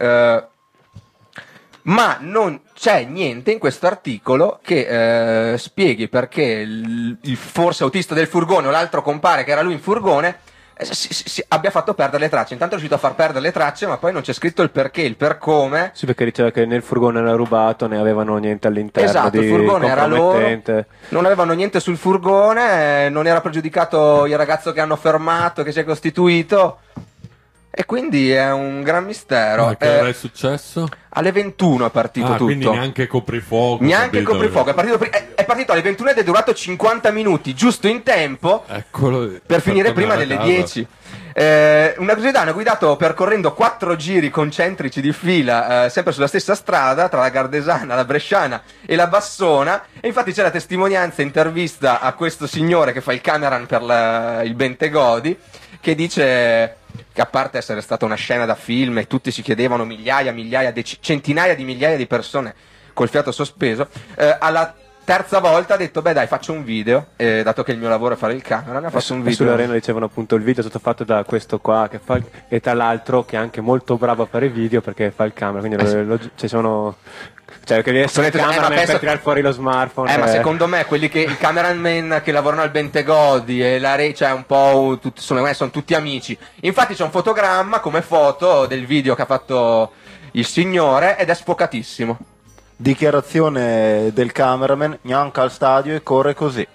Ma non c'è niente in questo articolo che spieghi perché il forse autista del furgone o l'altro compare che era lui in furgone abbia fatto perdere le tracce. Intanto è riuscito a far perdere le tracce, ma poi non c'è scritto il perché, il per come. Sì, perché diceva che nel furgone era rubato, ne avevano niente all'interno. Esatto, il furgone era loro, non avevano niente sul furgone, non era pregiudicato il ragazzo che hanno fermato, che si è costituito. E quindi è un gran mistero. Ma che era successo? Alle 21 è partito tutto. Quindi neanche coprifuoco. Neanche coprifuoco, è partito alle 21 ed è durato 50 minuti, giusto in tempo per finire prima delle 10. Una curiosità, hanno guidato percorrendo 4 giri concentrici di fila, sempre sulla stessa strada, tra la Gardesana, la Bresciana e la Bassona, e infatti c'è la testimonianza intervista a questo signore che fa il cameraman per il Bentegodi, che dice che a parte essere stata una scena da film e tutti si chiedevano centinaia di migliaia di persone col fiato sospeso, alla terza volta ha detto beh dai faccio un video, dato che il mio lavoro è fare il camera, faccio un video. Sull'arena dicevano appunto il video è stato fatto da questo qua che fa e tra l'altro che è anche molto bravo a fare video perché fa il camera, quindi ci sono, cioè che riesce il cameraman per tirare fuori lo smartphone. Ma secondo me quelli che i cameraman che lavorano al Bentegodi e la cioè un po' sono tutti amici. Infatti c'è un fotogramma come foto del video che ha fatto il signore ed è sfocatissimo. Dichiarazione del cameraman: Gnanca al stadio e corre così.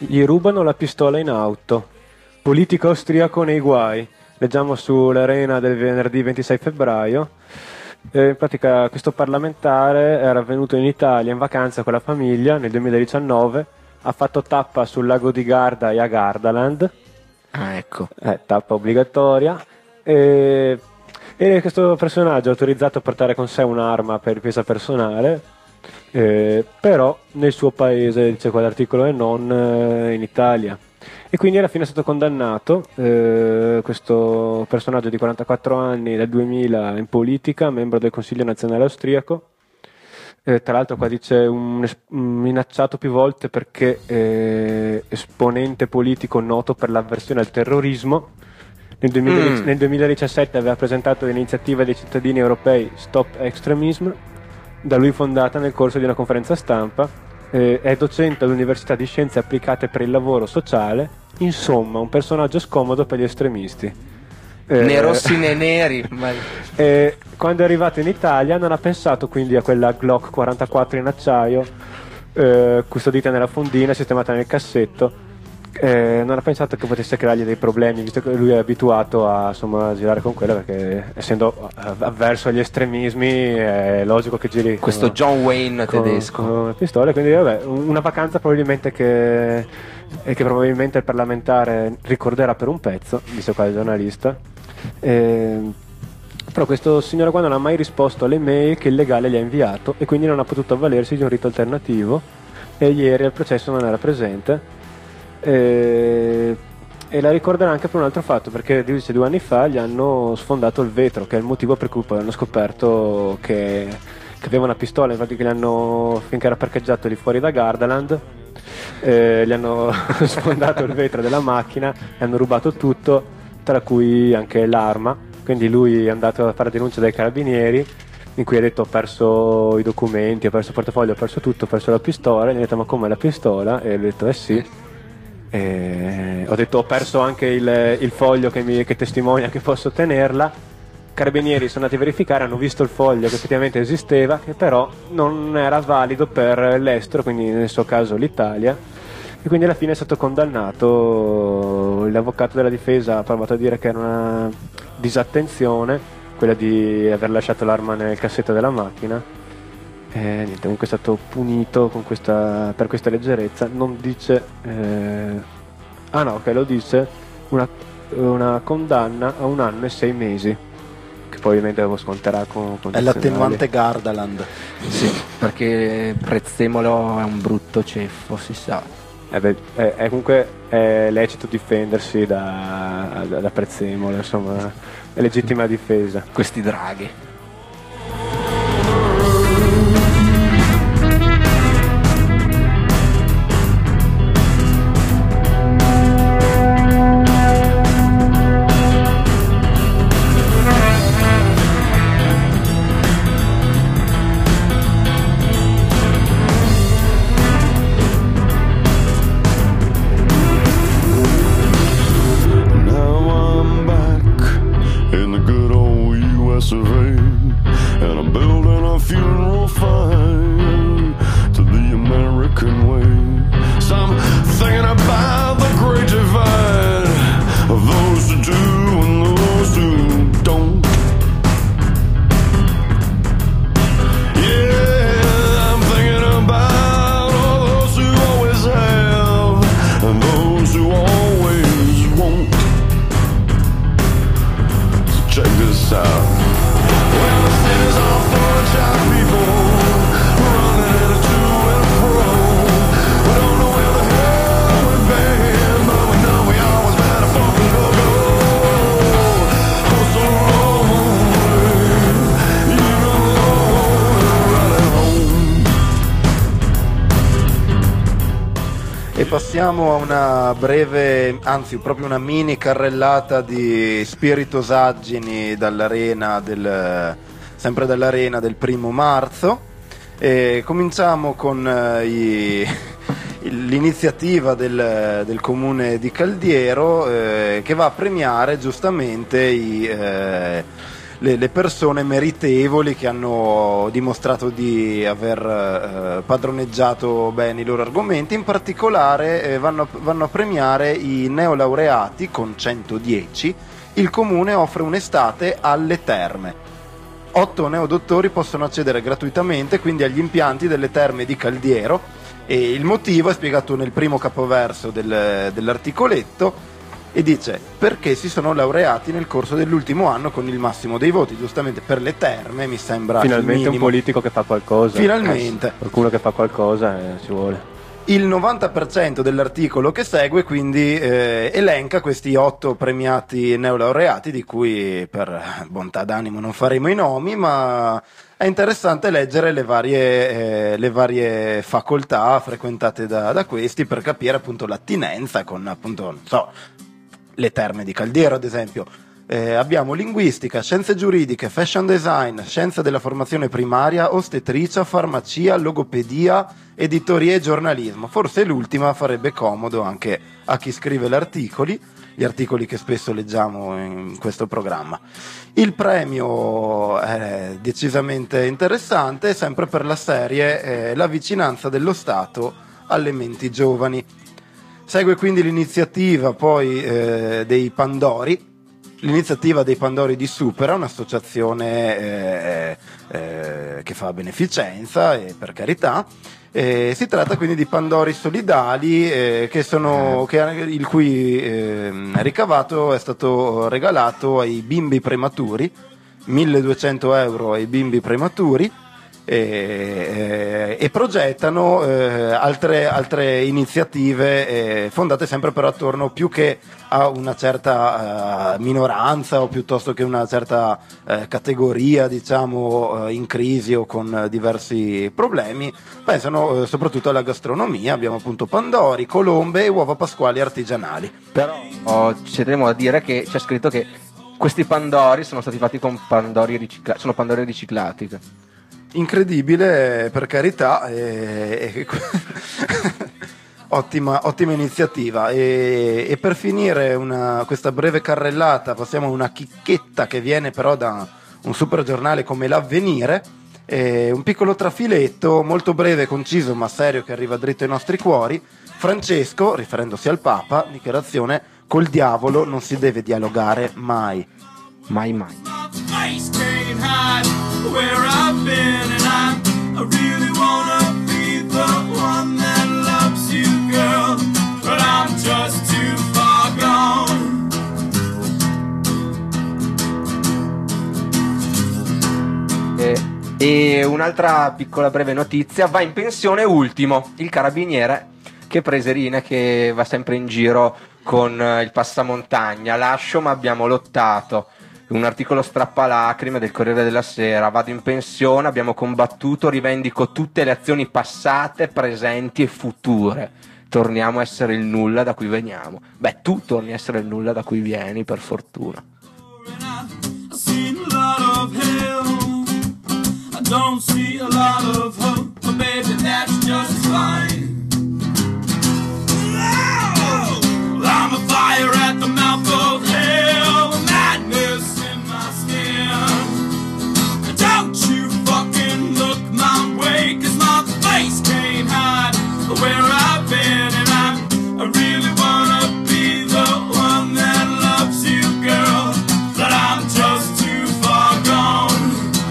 Gli rubano la pistola in auto. Politico austriaco nei guai. Leggiamo sull'Arena del venerdì 26 febbraio. In pratica questo parlamentare era venuto in Italia in vacanza con la famiglia nel 2019, ha fatto tappa sul lago di Garda e a Gardaland. Ah, ecco. Tappa obbligatoria. E questo personaggio è autorizzato a portare con sé un'arma per difesa personale, però nel suo paese, dice qua l'articolo, e non in Italia. E quindi alla fine è stato condannato questo personaggio di 44 anni del 2000 in politica, membro del Consiglio nazionale austriaco. Tra l'altro qua dice minacciato più volte perché esponente politico noto per l'avversione al terrorismo. Nel 2017 aveva presentato l'iniziativa dei cittadini europei Stop Extremism, da lui fondata nel corso di una conferenza stampa. È docente all'Università di Scienze Applicate per il Lavoro Sociale. Insomma, un personaggio scomodo per gli estremisti. Né rossi né neri. Quando è arrivato in Italia non ha pensato quindi a quella Glock 44 in acciaio custodita nella fondina, sistemata nel cassetto. Non ha pensato che potesse creargli dei problemi, visto che lui è abituato a girare con quella, perché essendo avverso agli estremismi è logico che giri questo John Wayne tedesco con una pistola. Quindi vabbè, una vacanza probabilmente che probabilmente il parlamentare ricorderà per un pezzo, dice qua il giornalista. Però questo signore qua non ha mai risposto alle mail che il legale gli ha inviato e quindi non ha potuto avvalersi di un rito alternativo, e ieri al processo non era presente. E la ricorderà anche per un altro fatto, perché 2 anni fa gli hanno sfondato il vetro, che è il motivo per cui poi hanno scoperto che aveva una pistola. Infatti che finché era parcheggiato lì fuori da Gardaland, gli hanno sfondato il vetro della macchina e hanno rubato tutto, tra cui anche l'arma. Quindi lui è andato a fare denuncia dai carabinieri, in cui ha detto: ho perso i documenti, ho perso il portafoglio, ho perso tutto, ho perso la pistola. E gli ha detto: ma come, la pistola? E lui ha detto: sì. Ho detto: ho perso anche il foglio che testimonia che posso tenerla. Carabinieri sono andati a verificare, hanno visto il foglio che effettivamente esisteva, che però non era valido per l'estero, quindi nel suo caso l'Italia, e quindi alla fine è stato condannato. L'avvocato della difesa ha provato a dire che era una disattenzione quella di aver lasciato l'arma nel cassetto della macchina. Niente, comunque è stato punito per questa leggerezza. Non dice lo dice una condanna a 1 anno e 6 mesi, che poi ovviamente lo sconterà con è l'attenuante Gardaland. Sì, perché Prezzemolo è un brutto ceffo, si sa. Comunque è lecito difendersi da Prezzemolo, insomma è legittima difesa. Questi draghi. Passiamo a una breve, anzi proprio una mini carrellata di spiritosaggini dall'arena sempre dall'arena del 1° marzo. Cominciamo con l'iniziativa del comune di Caldiero, che va a premiare giustamente le persone meritevoli che hanno dimostrato di aver padroneggiato bene i loro argomenti. In particolare vanno a premiare i neolaureati con 110. Il comune offre un'estate alle terme. 8 neodottori possono accedere gratuitamente quindi agli impianti delle terme di Caldiero, e il motivo è spiegato nel primo capoverso dell'articoletto, e dice: perché si sono laureati nel corso dell'ultimo anno con il massimo dei voti. Giustamente per le terme mi sembra finalmente un politico che fa qualcosa, finalmente qualcuno che fa qualcosa, ci vuole. Il 90% dell'articolo che segue quindi elenca questi 8 premiati neolaureati, di cui per bontà d'animo non faremo i nomi, ma è interessante leggere le varie facoltà frequentate da questi, per capire appunto l'attinenza con, appunto, non so, le terme di Caldiero ad esempio. Abbiamo linguistica, scienze giuridiche, fashion design, scienza della formazione primaria, ostetricia, farmacia, logopedia, editoria e giornalismo. Forse l'ultima farebbe comodo anche a chi scrive gli articoli che spesso leggiamo in questo programma. Il premio è decisamente interessante, sempre per la serie la vicinanza dello Stato alle menti giovani. Segue quindi l'iniziativa poi dei Pandori. L'iniziativa dei Pandori di Supera, un'associazione che fa beneficenza, e per carità. Si tratta quindi di Pandori solidali il cui ricavato è stato regalato ai bimbi prematuri, 1.200 euro ai bimbi prematuri, e progettano altre iniziative fondate sempre però attorno più che a una certa minoranza o piuttosto che una certa categoria, diciamo, in crisi o con diversi problemi. Pensano soprattutto alla gastronomia. Abbiamo appunto pandori, colombe e uova pasquali artigianali. Però ci teniamo a dire che c'è scritto che questi pandori sono stati fatti con sono pandori riciclati. Incredibile, per carità. Ottima iniziativa. E per finire questa breve carrellata passiamo a una chicchetta che viene però da un super giornale come l'Avvenire, un piccolo trafiletto molto breve, conciso ma serio, che arriva dritto ai nostri cuori. Francesco, riferendosi al Papa, dichiarazione: col diavolo non si deve dialogare mai. Mai mai. Where I've been, and I really wanna be the one that loves you, girl, but I'm just too far gone. E un'altra piccola breve notizia: va in pensione Ultimo, il carabiniere che preserina, che va sempre in giro con il passamontagna. Lascio ma abbiamo lottato. Un articolo strappalacrime del Corriere della Sera: vado in pensione, abbiamo combattuto, rivendico tutte le azioni passate, presenti e future. Torniamo a essere il nulla da cui veniamo. Beh, tu torni a essere il nulla da cui vieni, per fortuna. I'm a fire at the mouth of hell, madness in my skin. Don't you fucking look my way, 'cause my face can't hide where I've been, and I really wanna be the one that loves you, girl, but I'm just too far gone.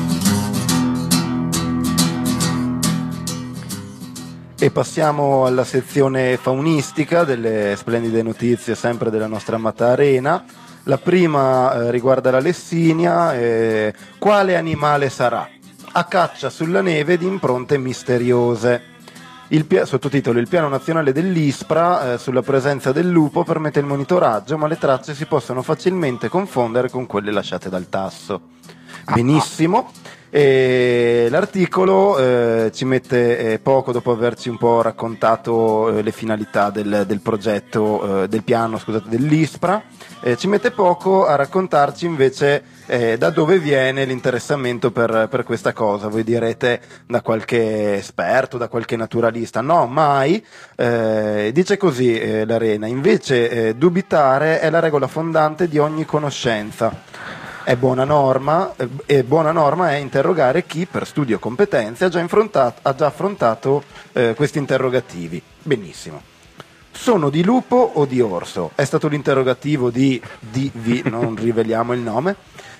E passiamo alla sezione faunistica delle splendide notizie, sempre della nostra amata arena. La prima riguarda la Lessinia. Quale animale sarà? A caccia sulla neve di impronte misteriose. Sottotitolo: il piano nazionale dell'ISPRA sulla presenza del lupo permette il monitoraggio, ma le tracce si possono facilmente confondere con quelle lasciate dal tasso. Benissimo. E l'articolo ci mette poco, dopo averci un po' raccontato le finalità del progetto, del piano, scusate, dell'ISPRA, ci mette poco a raccontarci invece da dove viene l'interessamento per questa cosa. Voi direte da qualche esperto, da qualche naturalista. No, mai. Dice così l'Arena: invece dubitare è la regola fondante di ogni conoscenza. è buona norma, e buona norma è interrogare chi per studio e competenze ha già affrontato questi interrogativi. Benissimo. Sono di lupo o di orso? È stato l'interrogativo di DV, non riveliamo il nome,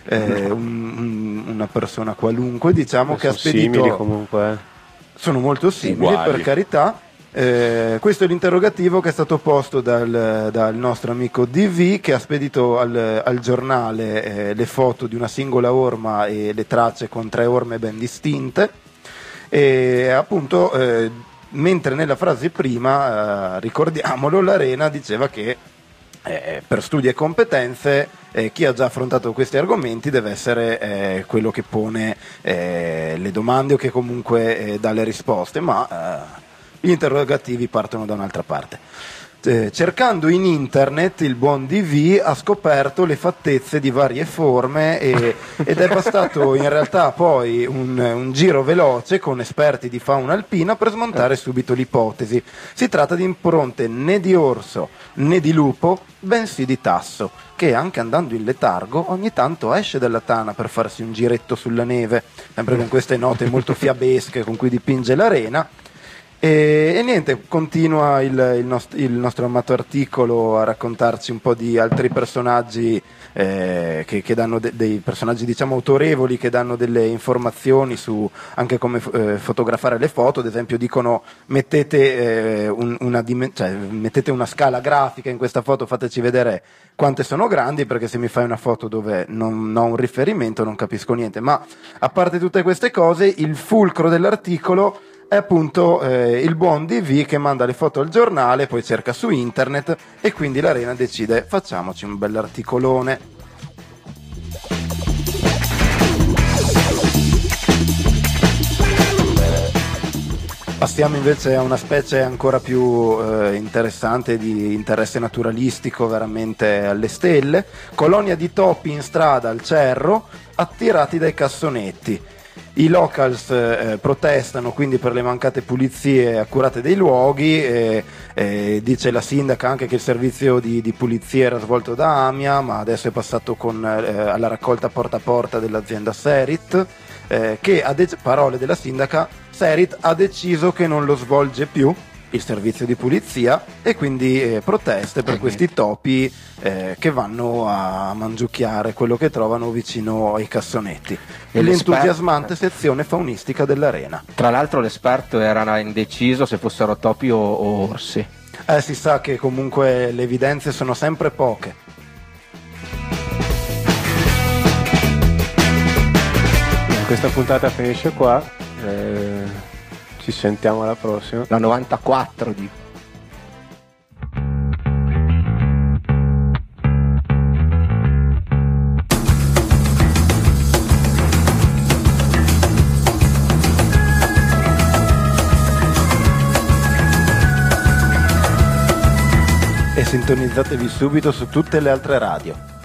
una persona qualunque, diciamo, che ha spedito... Simili comunque. Sono molto simili, uguali. per carità. Questo è l'interrogativo che è stato posto dal nostro amico DV, che ha spedito al giornale le foto di una singola orma e le tracce con 3 orme ben distinte, e appunto mentre nella frase prima, ricordiamolo, l'Arena diceva che per studi e competenze chi ha già affrontato questi argomenti deve essere quello che pone le domande o che comunque dà le risposte, ma gli interrogativi partono da un'altra parte. Cercando in internet, il buon DV ha scoperto le fattezze di varie forme ed è bastato in realtà poi un giro veloce con esperti di fauna alpina per smontare subito l'ipotesi. Si tratta di impronte né di orso né di lupo, bensì di tasso, che anche andando in letargo ogni tanto esce dalla tana per farsi un giretto sulla neve, sempre con queste note molto fiabesche con cui dipinge l'Arena. E niente, continua il nostro amato articolo a raccontarci un po' di altri personaggi che danno dei personaggi, diciamo, autorevoli, che danno delle informazioni su anche come fotografare le foto. Ad esempio dicono mettete mettete una scala grafica in questa foto, fateci vedere quante sono grandi, perché se mi fai una foto dove non ho un riferimento non capisco niente. Ma a parte tutte queste cose, il fulcro dell'articolo è appunto il buon DV che manda le foto al giornale, poi cerca su internet e quindi l'Arena decide: facciamoci un bell'articolone. Passiamo invece a una specie ancora più interessante, di interesse naturalistico veramente alle stelle. Colonia di topi in strada al Cerro, attirati dai cassonetti. I locals protestano quindi per le mancate pulizie accurate dei luoghi, dice la sindaca anche che il servizio di pulizia era svolto da AMIA, ma adesso è passato alla raccolta porta a porta dell'azienda Serit, che parole della sindaca, Serit ha deciso che non lo svolge più il servizio di pulizia, e quindi proteste per questi topi che vanno a mangiucchiare quello che trovano vicino ai cassonetti. E l'entusiasmante sezione faunistica dell'Arena. Tra l'altro l'esperto era indeciso se fossero topi o orsi. Si sa che comunque le evidenze sono sempre poche. Questa puntata finisce qua. Ci sentiamo alla prossima. La 94 di... E sintonizzatevi subito su tutte le altre radio.